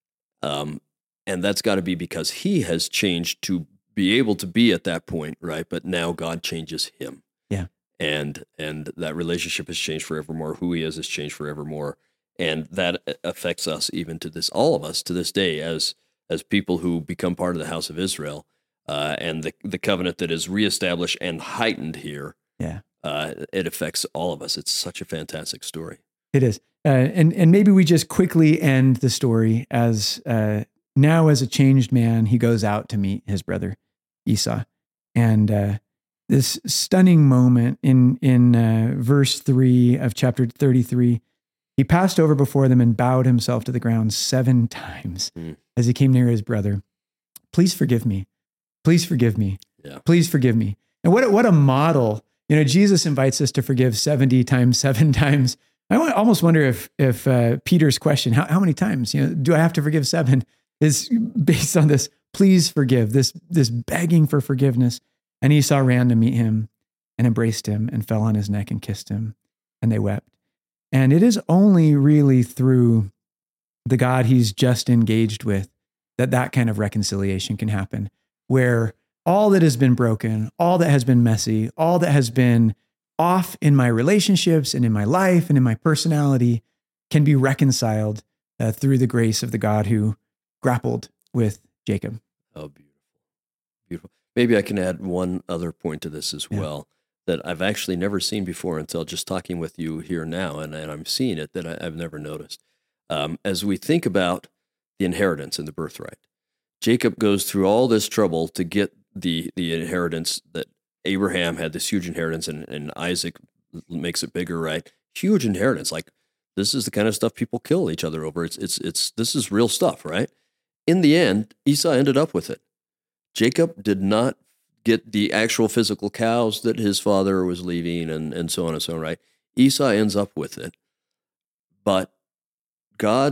um, and that's got to be because he has changed to be able to be at that point, right? But now God changes him, yeah, and and that relationship has changed forevermore. Who he is has changed forevermore, and that affects us even to this, all of us to this day, as as people who become part of the house of Israel. Uh, and the the covenant that is reestablished and heightened here, yeah, uh, it affects all of us. It's such a fantastic story. It is, uh, and and maybe we just quickly end the story as uh, now as a changed man, he goes out to meet his brother Esau, and uh, this stunning moment in in uh, verse three of chapter thirty-three. He passed over before them and bowed himself to the ground seven times mm. as he came near his brother. Please forgive me. Please forgive me. Yeah. Please forgive me. And what, what a model. You know, Jesus invites us to forgive seventy times, seven times. I almost wonder if if uh, Peter's question, how, how many times, you know, do I have to forgive seven, is based on this, please forgive, this, this begging for forgiveness. And Esau ran to meet him and embraced him and fell on his neck and kissed him, and they wept. And it is only really through the God he's just engaged with that that kind of reconciliation can happen, where all that has been broken, all that has been messy, all that has been off in my relationships and in my life and in my personality can be reconciled uh, through the grace of the God who grappled with Jacob. Oh, beautiful. Beautiful. Maybe I can add one other point to this as yeah. well, that I've actually never seen before until just talking with you here now, and, and I'm seeing it that I, I've never noticed. Um, as we think about the inheritance and the birthright, Jacob goes through all this trouble to get the the inheritance that Abraham had, this huge inheritance, and, and Isaac makes it bigger, right? Huge inheritance. Like, this is the kind of stuff people kill each other over. It's it's it's this is real stuff, right? In the end, Esau ended up with it. Jacob did not get the actual physical cows that his father was leaving, and, and so on and so on, right? Esau ends up with it. But God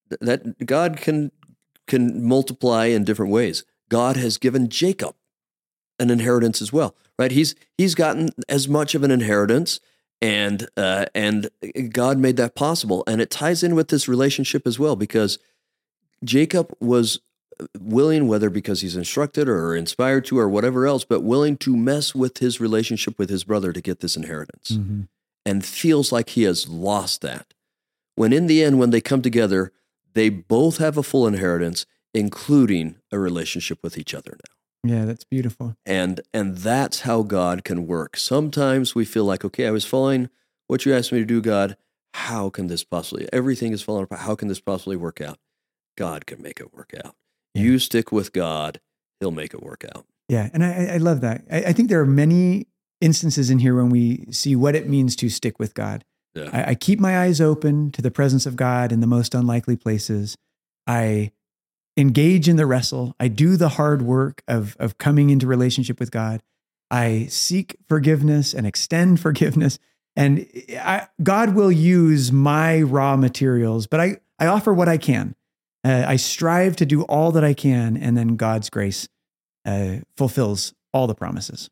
that God can can multiply in different ways. God has given Jacob an inheritance as well, right? He's he's gotten as much of an inheritance, and uh, and God made that possible, and it ties in with this relationship as well, because Jacob was willing, whether because he's instructed or inspired to or whatever else, but willing to mess with his relationship with his brother to get this inheritance, mm-hmm. and feels like he has lost that. When in the end, when they come together, they both have a full inheritance, including a relationship with each other now. Yeah, that's beautiful. And and that's how God can work. Sometimes we feel like, okay, I was following what you asked me to do, God. How can this possibly, everything is falling apart. How can this possibly work out? God can make it work out. Yeah. You stick with God, he'll make it work out. Yeah, and I, I love that. I, I think there are many instances in here when we see what it means to stick with God. Yeah. I, I keep my eyes open to the presence of God in the most unlikely places. I engage in the wrestle. I do the hard work of, of coming into relationship with God. I seek forgiveness and extend forgiveness. And I, God will use my raw materials, but I, I offer what I can. Uh, I strive to do all that I can, and then God's grace uh, fulfills all the promises.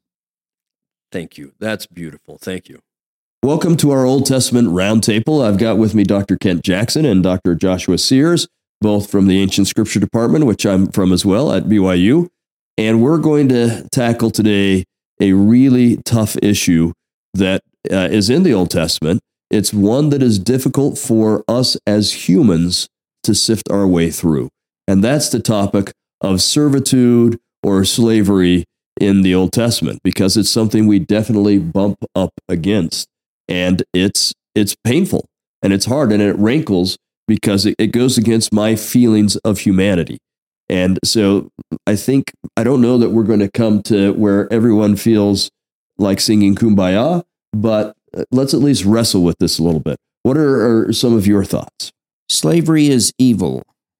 Thank you. That's beautiful. Thank you. Welcome to our Old Testament Roundtable. I've got with me Doctor Kent Jackson and Doctor Joshua Sears, both from the Ancient Scripture Department, which I'm from as well at B Y U. And we're going to tackle today a really tough issue that uh, is in the Old Testament. It's one that is difficult for us as humans to sift our way through. And that's the topic of servitude or slavery in the Old Testament, because it's something we definitely bump up against. And it's it's painful, and it's hard, and it rankles because it, it goes against my feelings of humanity. And so I think, I don't know that we're going to come to where everyone feels like singing Kumbaya, but let's at least wrestle with this a little bit. What are, are some of your thoughts? Slavery is evil.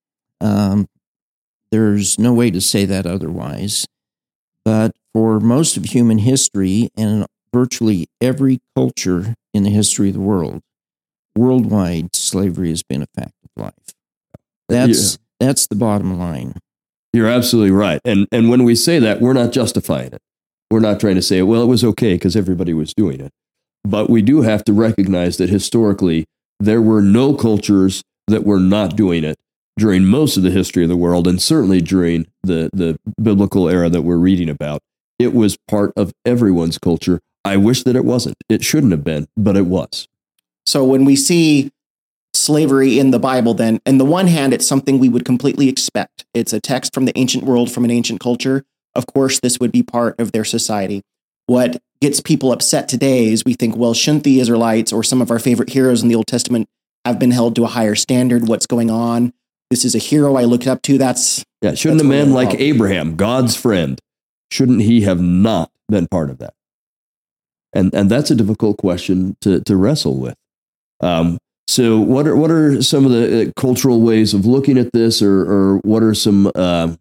Um, there's no way to say that otherwise. But for most of human history, and virtually every culture in the history of the world, worldwide, slavery has been a fact of life. That's yeah. that's the bottom line. You're absolutely right. And and when we say that, we're not justifying it. We're not trying to say, well, it was okay because everybody was doing it. But we do have to recognize that historically, there were no cultures that were not doing it during most of the history of the world, and certainly during the, the biblical era that we're reading about. It was part of everyone's culture. I wish that it wasn't. It shouldn't have been, but it was. So when we see slavery in the Bible, then, on the one hand, it's something we would completely expect. It's a text from the ancient world, from an ancient culture. Of course, this would be part of their society. What gets people upset today is we think, well, shouldn't the Israelites or some of our favorite heroes in the Old Testament have been held to a higher standard? What's going on? This is a hero I looked up to. That's yeah. Shouldn't that's a man like Abraham, God's friend, shouldn't he have not been part of that? And and that's a difficult question to to wrestle with. Um, so what are what are some of the cultural ways of looking at this, or or what are some uh,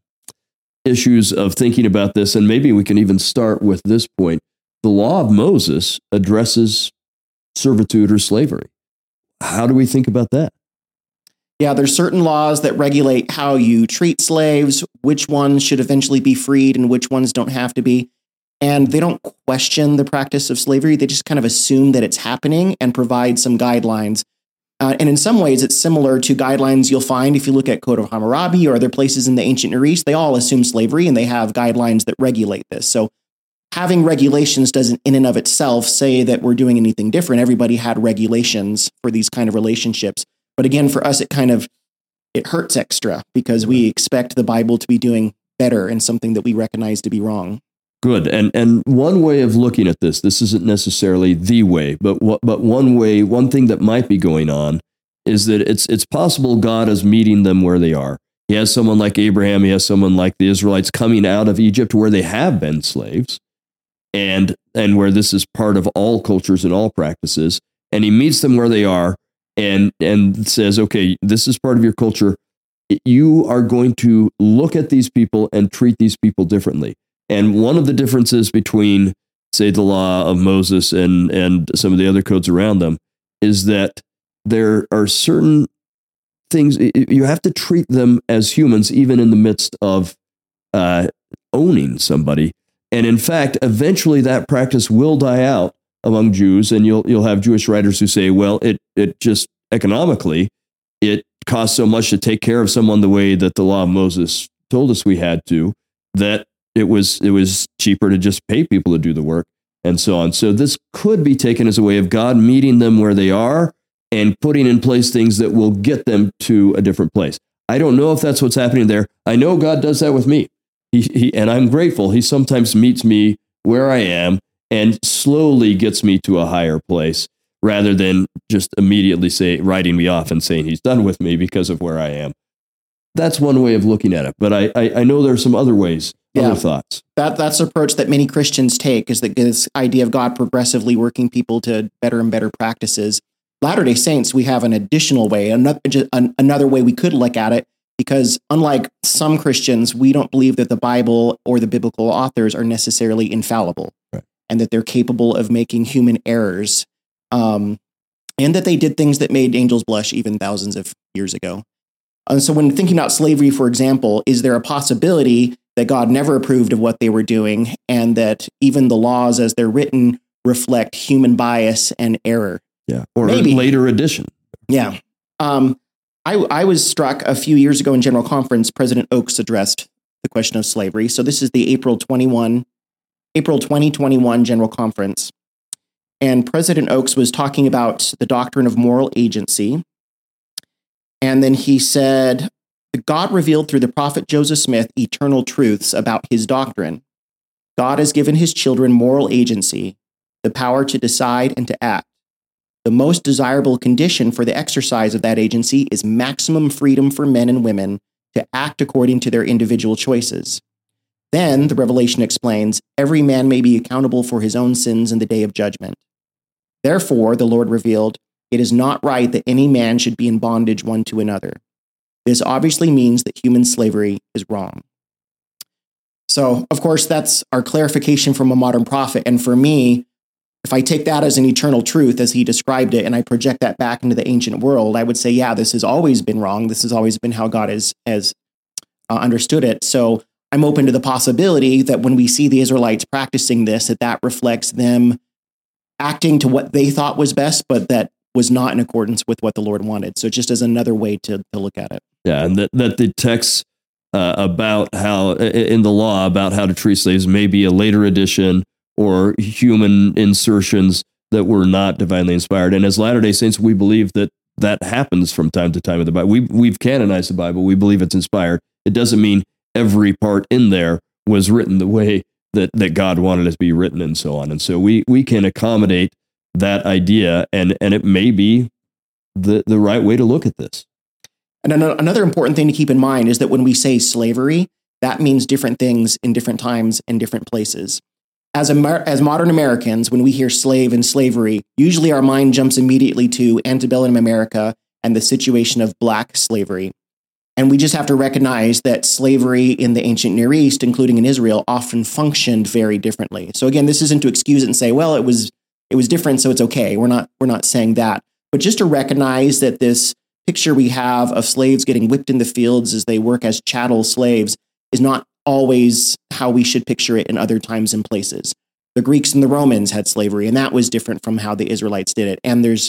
issues of thinking about this? And maybe we can even start with this point. The law of Moses addresses servitude or slavery. How do we think about that? Yeah, there's certain laws that regulate how you treat slaves, which ones should eventually be freed and which ones don't have to be. And they don't question the practice of slavery. They just kind of assume that it's happening and provide some guidelines. Uh, and in some ways, it's similar to guidelines you'll find if you look at Code of Hammurabi or other places in the ancient Near East. They all assume slavery, and they have guidelines that regulate this. So having regulations doesn't in and of itself say that we're doing anything different. Everybody had regulations for these kind of relationships. But again, for us, it kind of, it hurts extra because we expect the Bible to be doing better and something that we recognize to be wrong. Good. And and one way of looking at this, this isn't necessarily the way, but what, but one way, one thing that might be going on is that it's it's possible God is meeting them where they are. He has someone like Abraham, he has someone like the Israelites coming out of Egypt where they have been slaves, and and where this is part of all cultures and all practices, and he meets them where they are and and says, okay, this is part of your culture. You are going to look at these people and treat these people differently. And one of the differences between, say, the law of Moses and, and some of the other codes around them is that there are certain things, you have to treat them as humans, even in the midst of uh, owning somebody. And in fact, eventually that practice will die out among Jews, and you'll you'll have Jewish writers who say, well, it it just economically, it costs so much to take care of someone the way that the law of Moses told us we had to, that it was it was cheaper to just pay people to do the work, and so on. So this could be taken as a way of God meeting them where they are and putting in place things that will get them to a different place. I don't know if that's what's happening there. I know God does that with me. He, he, and I'm grateful. He sometimes meets me where I am and slowly gets me to a higher place, rather than just immediately say writing me off and saying he's done with me because of where I am. That's one way of looking at it. But I, I, I know there are some other ways, Yeah. other thoughts. That that's the approach that many Christians take, is that this idea of God progressively working people to better and better practices. Latter-day Saints, we have an additional way, another, another way we could look at it, because unlike some Christians, we don't believe that the Bible or the biblical authors are necessarily infallible, right, and that they're capable of making human errors, um, and that they did things that made angels blush even thousands of years ago. And so when thinking about slavery, for example, is there a possibility that God never approved of what they were doing, and that even the laws as they're written reflect human bias and error? Yeah, or Maybe. a later edition. Yeah. Um, I, I was struck a few years ago in General Conference, President Oaks addressed the question of slavery. So this is the April twenty-first, April twenty twenty-one General Conference. And President Oaks was talking about the doctrine of moral agency. And then he said, God revealed through the prophet Joseph Smith eternal truths about his doctrine. God has given his children moral agency, the power to decide and to act. The most desirable condition for the exercise of that agency is maximum freedom for men and women to act according to their individual choices. Then, the Revelation explains, every man may be accountable for his own sins in the day of judgment. Therefore, the Lord revealed, it is not right that any man should be in bondage one to another. This obviously means that human slavery is wrong. So, of course, that's our clarification from a modern prophet. And for me, if I take that as an eternal truth, as he described it, and I project that back into the ancient world, I would say, yeah, this has always been wrong. This has always been how God has, has uh, understood it. So I'm open to the possibility that when we see the Israelites practicing this, that that reflects them acting to what they thought was best, but that was not in accordance with what the Lord wanted. So just as another way to, to look at it. Yeah, and that, that the texts uh, about how, in the law, about how to treat slaves may be a later edition or human insertions that were not divinely inspired. And as Latter-day Saints, we believe that that happens from time to time in the Bible. We, we've canonized the Bible. We believe it's inspired. It doesn't mean every part in there was written the way that, that God wanted it to be written and so on. And so we we can accommodate that idea, and, and it may be the, the right way to look at this. And another important thing to keep in mind is that when we say slavery, that means different things in different times and different places. As a, as modern Americans, when we hear slave and slavery, usually our mind jumps immediately to antebellum America and the situation of black slavery. And we just have to recognize that slavery in the ancient Near East, including in Israel, often functioned very differently. So again, this isn't to excuse it and say, well, it was it was different, so it's okay. We're not we're not saying that. But just to recognize that this picture we have of slaves getting whipped in the fields as they work as chattel slaves is not always how we should picture it in other times and places. The Greeks and the Romans had slavery, and that was different from how the Israelites did it. And there's,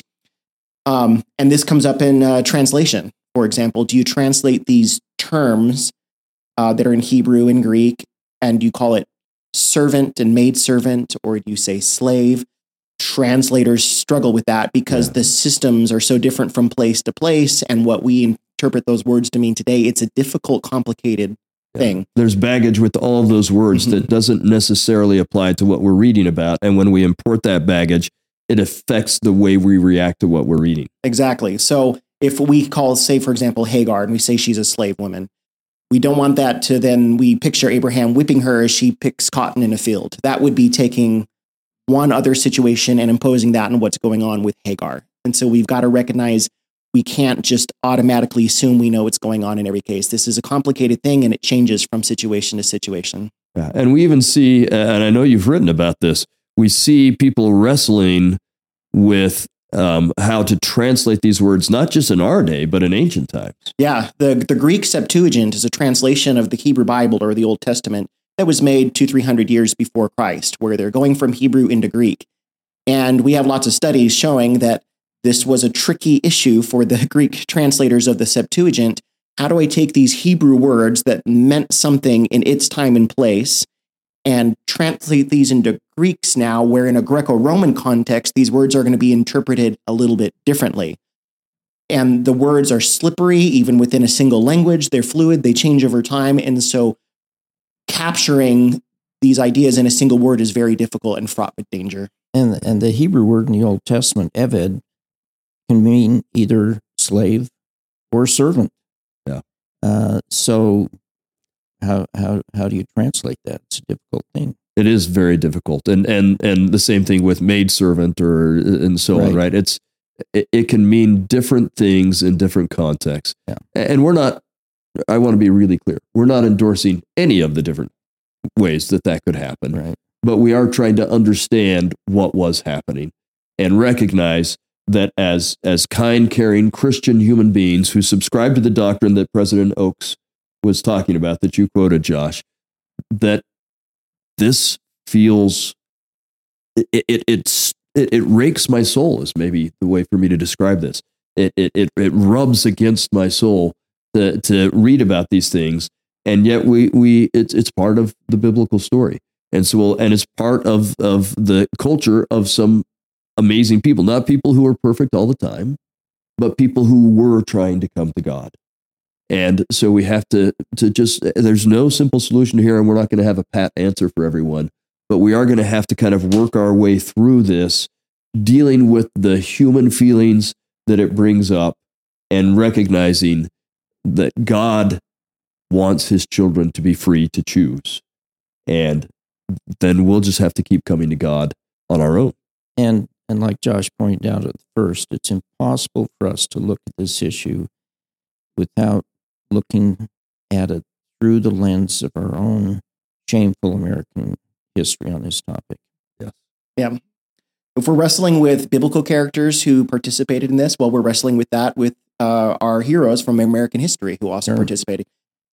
um, and this comes up in uh, translation. For example, do you translate these terms uh, that are in Hebrew and Greek, and do you call it servant and maidservant, or do you say slave? Translators struggle with that because yeah. the systems are so different from place to place, and what we interpret those words to mean today, it's a difficult, complicated thing. There's baggage with all of those words mm-hmm. that doesn't necessarily apply to what we're reading about. And when we import that baggage, it affects the way we react to what we're reading. Exactly. So if we call, say, for example, Hagar, and we say she's a slave woman, we don't want that to then we picture Abraham whipping her as she picks cotton in a field. That would be taking one other situation and imposing that on what's going on with Hagar. And so we've got to recognize we can't just automatically assume we know what's going on in every case. This is a complicated thing, and it changes from situation to situation. Yeah, and we even see, and I know you've written about this, we see people wrestling with um, how to translate these words, not just in our day, but in ancient times. Yeah, the, the Greek Septuagint is a translation of the Hebrew Bible or the Old Testament that was made two, three hundred years before Christ, where they're going from Hebrew into Greek. And we have lots of studies showing that this was a tricky issue for the Greek translators of the Septuagint. How do I take these Hebrew words that meant something in its time and place and translate these into Greeks now, where in a Greco-Roman context, these words are going to be interpreted a little bit differently. And the words are slippery, even within a single language. They're fluid, they change over time. And so capturing these ideas in a single word is very difficult and fraught with danger. And, and the Hebrew word in the Old Testament, eved, can mean either slave or servant. Yeah. Uh, so how how how do you translate that? It's a difficult thing. It is very difficult, and and and the same thing with maidservant or and so Right. on. Right? It's it, it can mean different things in different contexts. Yeah. And we're not. I want to be really clear. We're not endorsing any of the different ways that that could happen. Right. But we are trying to understand what was happening and recognize that as as kind, caring Christian human beings who subscribe to the doctrine that President Oakes was talking about, that you quoted, Josh, that this feels it it it's, it, it rakes my soul is maybe the way for me to describe this. It it it, it rubs against my soul to to read about these things, and yet we we it's it's part of the biblical story. And so, we'll, and it's part of, of the culture of some amazing people, not people who are perfect all the time, but people who were trying to come to God. And so we have to, to just, there's no simple solution here, and we're not going to have a pat answer for everyone, but we are going to have to kind of work our way through this, dealing with the human feelings that it brings up and recognizing that God wants his children to be free to choose. And then we'll just have to keep coming to God on our own. And and like Josh pointed out at first, it's impossible for us to look at this issue without looking at it through the lens of our own shameful American history on this topic. Yes. Yeah. If we're wrestling with biblical characters who participated in this, well, we're wrestling with that with uh, our heroes from American history who also Sure. participated.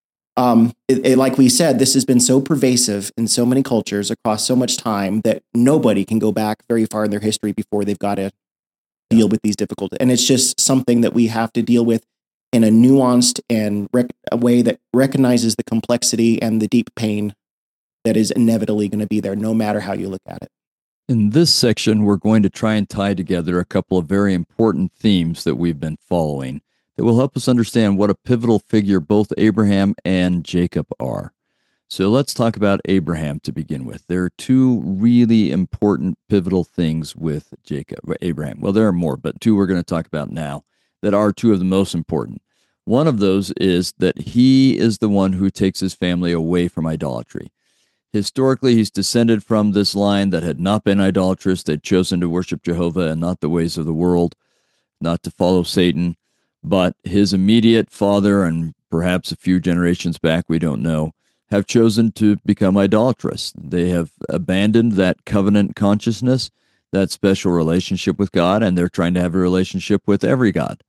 Um, it, it, like we said, this has been so pervasive in so many cultures across so much time that nobody can go back very far in their history before they've got to deal with these difficulties. And it's just something that we have to deal with in a nuanced and rec- a way that recognizes the complexity and the deep pain that is inevitably going to be there, no matter how you look at it. In this section, we're going to try and tie together a couple of very important themes that we've been following that will help us understand what a pivotal figure both Abraham and Jacob are. So let's talk about Abraham to begin with. There are two really important pivotal things with Jacob, Abraham. Well, there are more, but two we're going to talk about now that are two of the most important. One of those is that he is the one who takes his family away from idolatry. Historically, he's descended from this line that had not been idolatrous. They'd chosen to worship Jehovah and not the ways of the world, not to follow Satan. But his immediate father, and perhaps a few generations back, we don't know, have chosen to become idolatrous. They have abandoned that covenant consciousness, that special relationship with God, and they're trying to have a relationship with every God.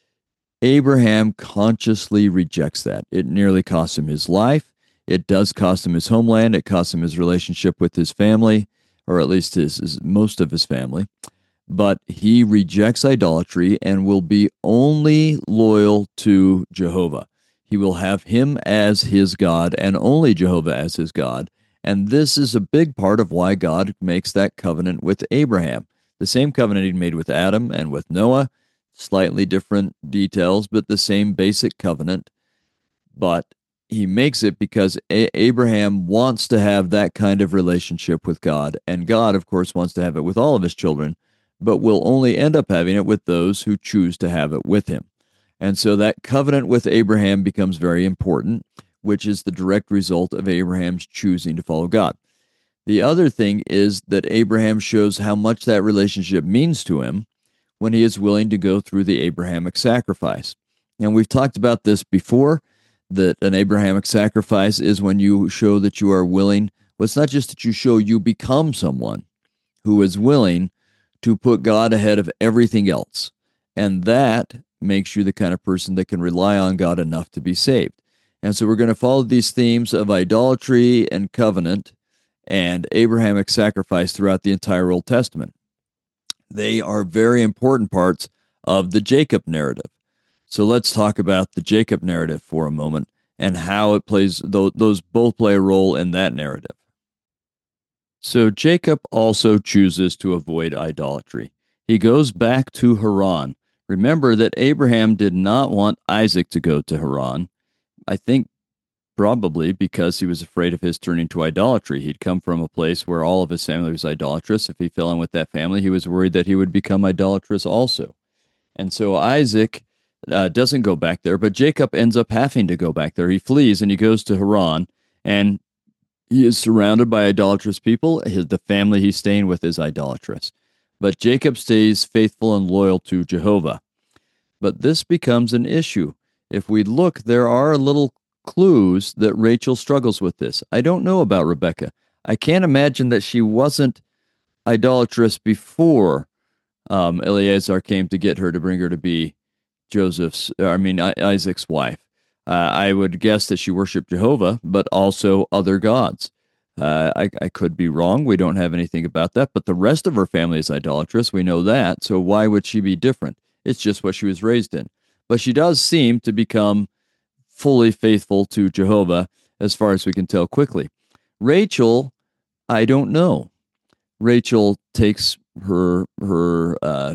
Abraham consciously rejects that. It nearly cost him his life. It does cost him his homeland. It costs him his relationship with his family, or at least his, his most of his family. But he rejects idolatry and will be only loyal to Jehovah. He will have him as his God and only Jehovah as his God. And this is a big part of why God makes that covenant with Abraham. The same covenant he made with Adam and with Noah, slightly different details, but the same basic covenant. But he makes it because A- Abraham wants to have that kind of relationship with God. And God, of course, wants to have it with all of his children, but will only end up having it with those who choose to have it with him. And so that covenant with Abraham becomes very important, which is the direct result of Abraham's choosing to follow God. The other thing is that Abraham shows how much that relationship means to him when he is willing to go through the Abrahamic sacrifice. And we've talked about this before, that an Abrahamic sacrifice is when you show that you are willing. Well, it's not just that you show you become someone who is willing to put God ahead of everything else. And that makes you the kind of person that can rely on God enough to be saved. And so we're going to follow these themes of idolatry and covenant and Abrahamic sacrifice throughout the entire Old Testament. They are very important parts of the Jacob narrative. So let's talk about the Jacob narrative for a moment and how it plays, those both play a role in that narrative. So Jacob also chooses to avoid idolatry. He goes back to Haran. Remember that Abraham did not want Isaac to go to Haran. I think probably because he was afraid of his turning to idolatry. He'd come from a place where all of his family was idolatrous. If he fell in with that family, he was worried that he would become idolatrous also. And so Isaac uh, doesn't go back there, but Jacob ends up having to go back there. He flees and he goes to Haran, and he is surrounded by idolatrous people. His, the family he's staying with is idolatrous. But Jacob stays faithful and loyal to Jehovah. But this becomes an issue. If we look, there are little clues that Rachel struggles with this. I don't know about Rebekah. I can't imagine that she wasn't idolatrous before um, Eliezer came to get her to bring her to be Joseph's, I mean, Isaac's wife. Uh, I would guess that she worshiped Jehovah, but also other gods. Uh, I, I could be wrong. We don't have anything about that, but the rest of her family is idolatrous. We know that. So why would she be different? It's just what she was raised in. But she does seem to become fully faithful to Jehovah, as far as we can tell quickly. Rachel, I don't know. Rachel takes her her uh,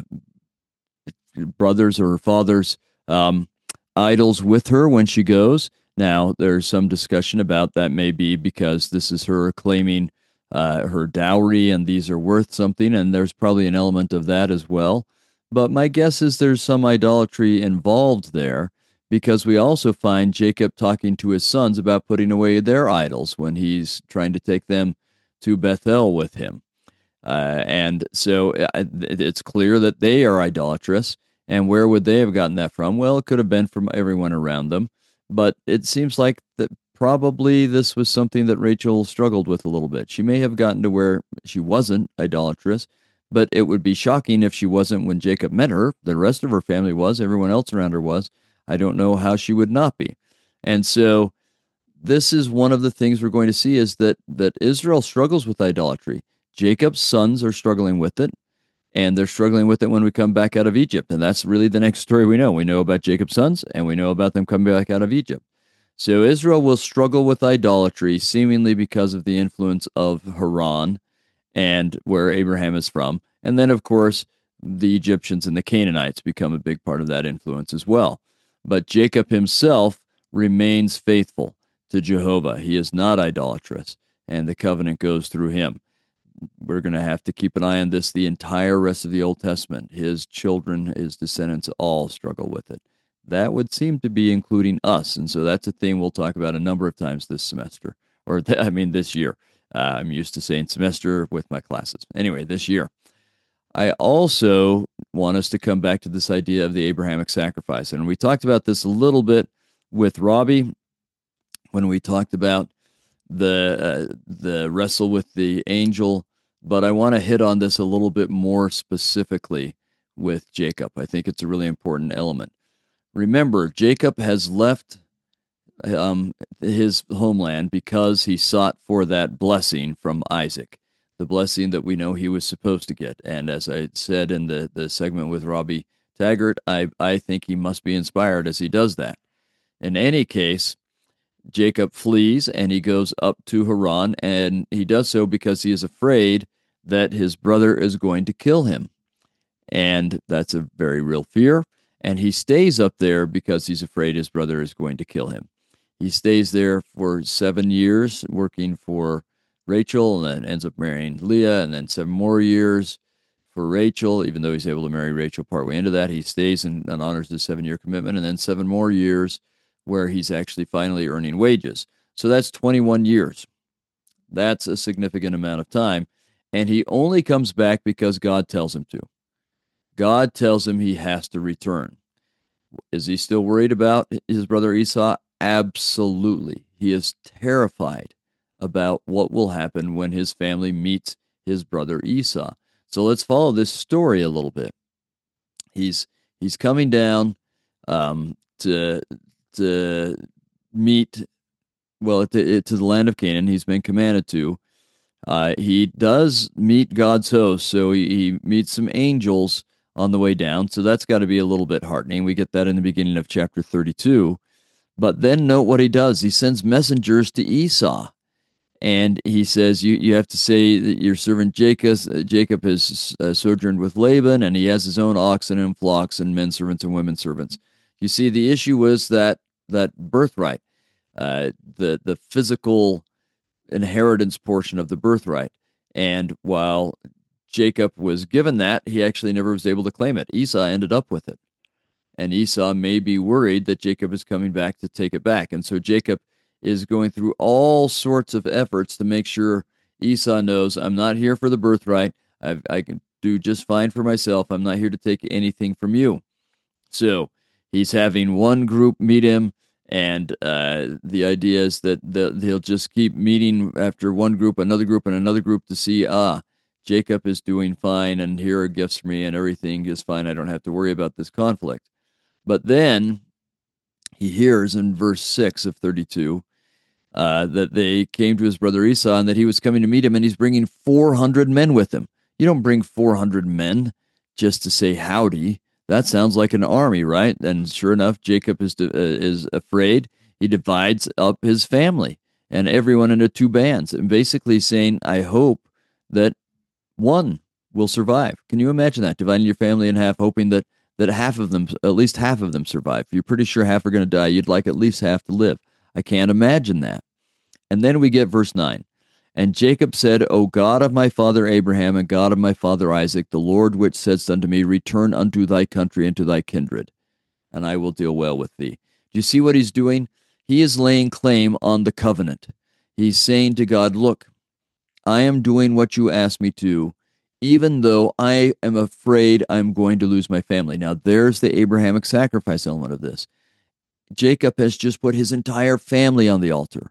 brothers or her father's um, idols with her when she goes. Now, there's some discussion about that, maybe because this is her claiming uh, her dowry and these are worth something, and there's probably an element of that as well. But my guess is there's some idolatry involved there, because we also find Jacob talking to his sons about putting away their idols when he's trying to take them to Bethel with him. Uh, and so it's clear that they are idolatrous. And where would they have gotten that from? Well, it could have been from everyone around them. But it seems like that probably this was something that Rachel struggled with a little bit. She may have gotten to where she wasn't idolatrous, but it would be shocking if she wasn't when Jacob met her. The rest of her family was. Everyone else around her was. I don't know how she would not be. And so this is one of the things we're going to see is that that Israel struggles with idolatry. Jacob's sons are struggling with it, and they're struggling with it when we come back out of Egypt. And that's really the next story we know. We know about Jacob's sons, and we know about them coming back out of Egypt. So Israel will struggle with idolatry, seemingly because of the influence of Haran and where Abraham is from. And then, of course, the Egyptians and the Canaanites become a big part of that influence as well. But Jacob himself remains faithful to Jehovah. He is not idolatrous, and the covenant goes through him. We're going to have to keep an eye on this the entire rest of the Old Testament. His children, his descendants, all struggle with it. That would seem to be including us, and so that's a thing we'll talk about a number of times this semester, or th- I mean this year. Uh, I'm used to saying semester with my classes. Anyway, this year. I also want us to come back to this idea of the Abrahamic sacrifice. And we talked about this a little bit with Robbie when we talked about the uh, the wrestle with the angel, but I want to hit on this a little bit more specifically with Jacob. I think it's a really important element. Remember, Jacob has left um, his homeland because he sought for that blessing from Isaac, the blessing that we know he was supposed to get. And as I said in the, the segment with Robbie Taggart, I, I think he must be inspired as he does that. In any case, Jacob flees and he goes up to Haran, and he does so because he is afraid that his brother is going to kill him. And that's a very real fear. And he stays up there because he's afraid his brother is going to kill him. He stays there for seven years working for Rachel, and then ends up marrying Leah, and then seven more years for Rachel. Even though he's able to marry Rachel partway into that, he stays and, and honors the seven-year commitment, and then seven more years where he's actually finally earning wages. So that's twenty-one years. That's a significant amount of time. And he only comes back because God tells him to. God tells him he has to return. Is he still worried about his brother Esau? Absolutely. He is terrified about what will happen when his family meets his brother Esau. So let's follow this story a little bit. He's he's coming down um, to to meet, well, to, to the land of Canaan. He's been commanded to. Uh, he does meet God's host, so he, he meets some angels on the way down. So that's got to be a little bit heartening. We get that in the beginning of chapter thirty-two. But then note what he does. He sends messengers to Esau. And he says, you, you have to say that your servant Jacob, uh, Jacob has uh, sojourned with Laban, and he has his own oxen and flocks and men servants and women servants. You see, the issue was that that birthright, uh, the, the physical inheritance portion of the birthright. And while Jacob was given that, he actually never was able to claim it. Esau ended up with it. And Esau may be worried that Jacob is coming back to take it back. And so Jacob is going through all sorts of efforts to make sure Esau knows, I'm not here for the birthright. I've, I can do just fine for myself. I'm not here to take anything from you. So he's having one group meet him, and uh, the idea is that the, they'll just keep meeting after one group, another group, and another group to see, ah, Jacob is doing fine, and here are gifts for me, and everything is fine. I don't have to worry about this conflict. But then he hears in verse six of thirty-two uh, that they came to his brother Esau and that he was coming to meet him, and he's bringing four hundred men with him. You don't bring four hundred men just to say howdy. That sounds like an army, right? And sure enough, Jacob is uh, is afraid. He divides up his family and everyone into two bands, and basically saying, I hope that one will survive. Can you imagine that? Dividing your family in half, hoping that that half of them, at least half of them survive. You're pretty sure half are going to die. You'd like at least half to live. I can't imagine that. And then we get verse nine. And Jacob said, O God of my father Abraham and God of my father Isaac, the Lord which saidst unto me, return unto thy country and to thy kindred, and I will deal well with thee. Do you see what he's doing? He is laying claim on the covenant. He's saying to God, look, I am doing what you asked me to, even though I am afraid I'm going to lose my family. Now, there's the Abrahamic sacrifice element of this. Jacob has just put his entire family on the altar.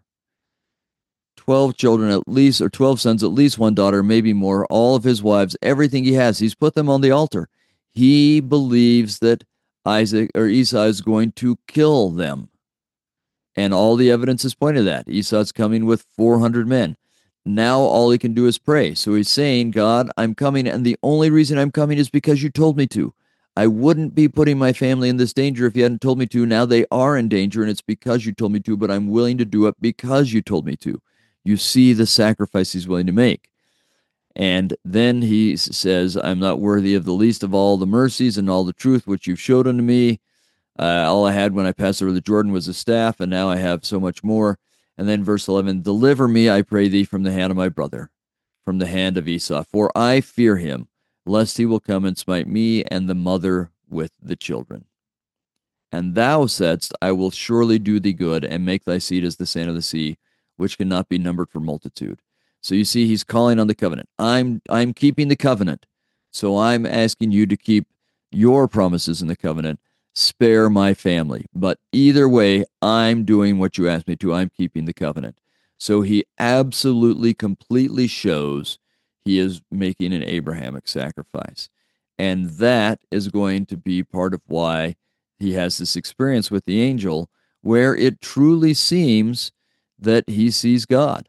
twelve children at least, or twelve sons, at least one daughter, maybe more, all of his wives, everything he has, he's put them on the altar. He believes that Isaac or Esau is going to kill them. And all the evidence is pointing to that. Esau's coming with four hundred men. Now all he can do is pray. So he's saying, God, I'm coming, and the only reason I'm coming is because you told me to. I wouldn't be putting my family in this danger if you hadn't told me to. Now they are in danger, and it's because you told me to, but I'm willing to do it because you told me to. You see the sacrifice he's willing to make. And then he says, I'm not worthy of the least of all the mercies and all the truth which you've showed unto me. Uh, all I had when I passed over the Jordan was a staff, and now I have so much more. And then verse eleven, deliver me, I pray thee, from the hand of my brother, from the hand of Esau, for I fear him, lest he will come and smite me and the mother with the children. And thou saidst, I will surely do thee good, and make thy seed as the sand of the sea, which cannot be numbered for multitude. So you see, he's calling on the covenant. I'm I'm keeping the covenant, so I'm asking you to keep your promises in the covenant. Spare my family. But either way, I'm doing what you asked me to. I'm keeping the covenant. So he absolutely, completely shows he is making an Abrahamic sacrifice. And that is going to be part of why he has this experience with the angel, where it truly seems that he sees God.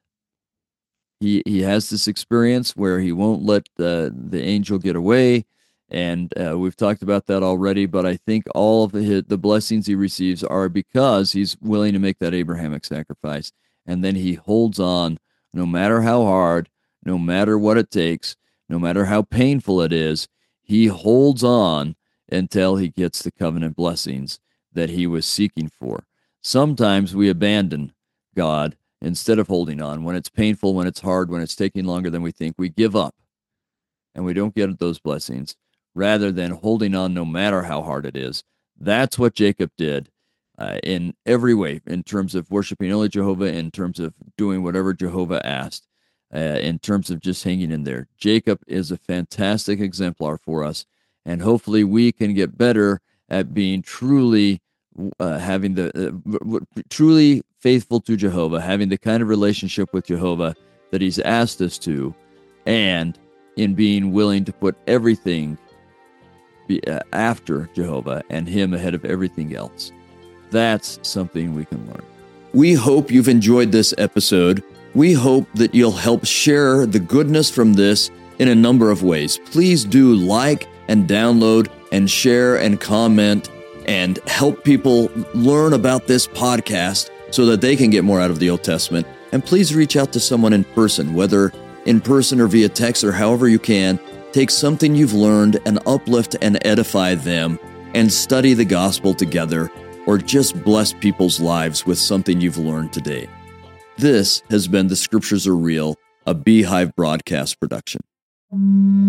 He he has this experience where he won't let the, the angel get away. And uh, we've talked about that already, but I think all of the, the blessings he receives are because he's willing to make that Abrahamic sacrifice. And then he holds on, no matter how hard, no matter what it takes, no matter how painful it is, he holds on until he gets the covenant blessings that he was seeking for. Sometimes we abandon God instead of holding on. When it's painful, when it's hard, when it's taking longer than we think, we give up and we don't get those blessings, rather than holding on no matter how hard it is. That's what Jacob did uh, in every way, in terms of worshiping only Jehovah, in terms of doing whatever Jehovah asked, uh, in terms of just hanging in there. Jacob is a fantastic exemplar for us, and hopefully we can get better at being truly uh, having the uh, truly faithful to Jehovah, having the kind of relationship with Jehovah that he's asked us to, and in being willing to put everything be, uh, after Jehovah and Him ahead of everything else. That's something we can learn. We hope you've enjoyed this episode. We hope that you'll help share the goodness from this in a number of ways. Please do like and download and share and comment and help people learn about this podcast so that they can get more out of the Old Testament. And please reach out to someone in person, whether in person or via text or however you can. Take something you've learned and uplift and edify them and study the gospel together, or just bless people's lives with something you've learned today. This has been The Scriptures Are Real, a Beehive broadcast production.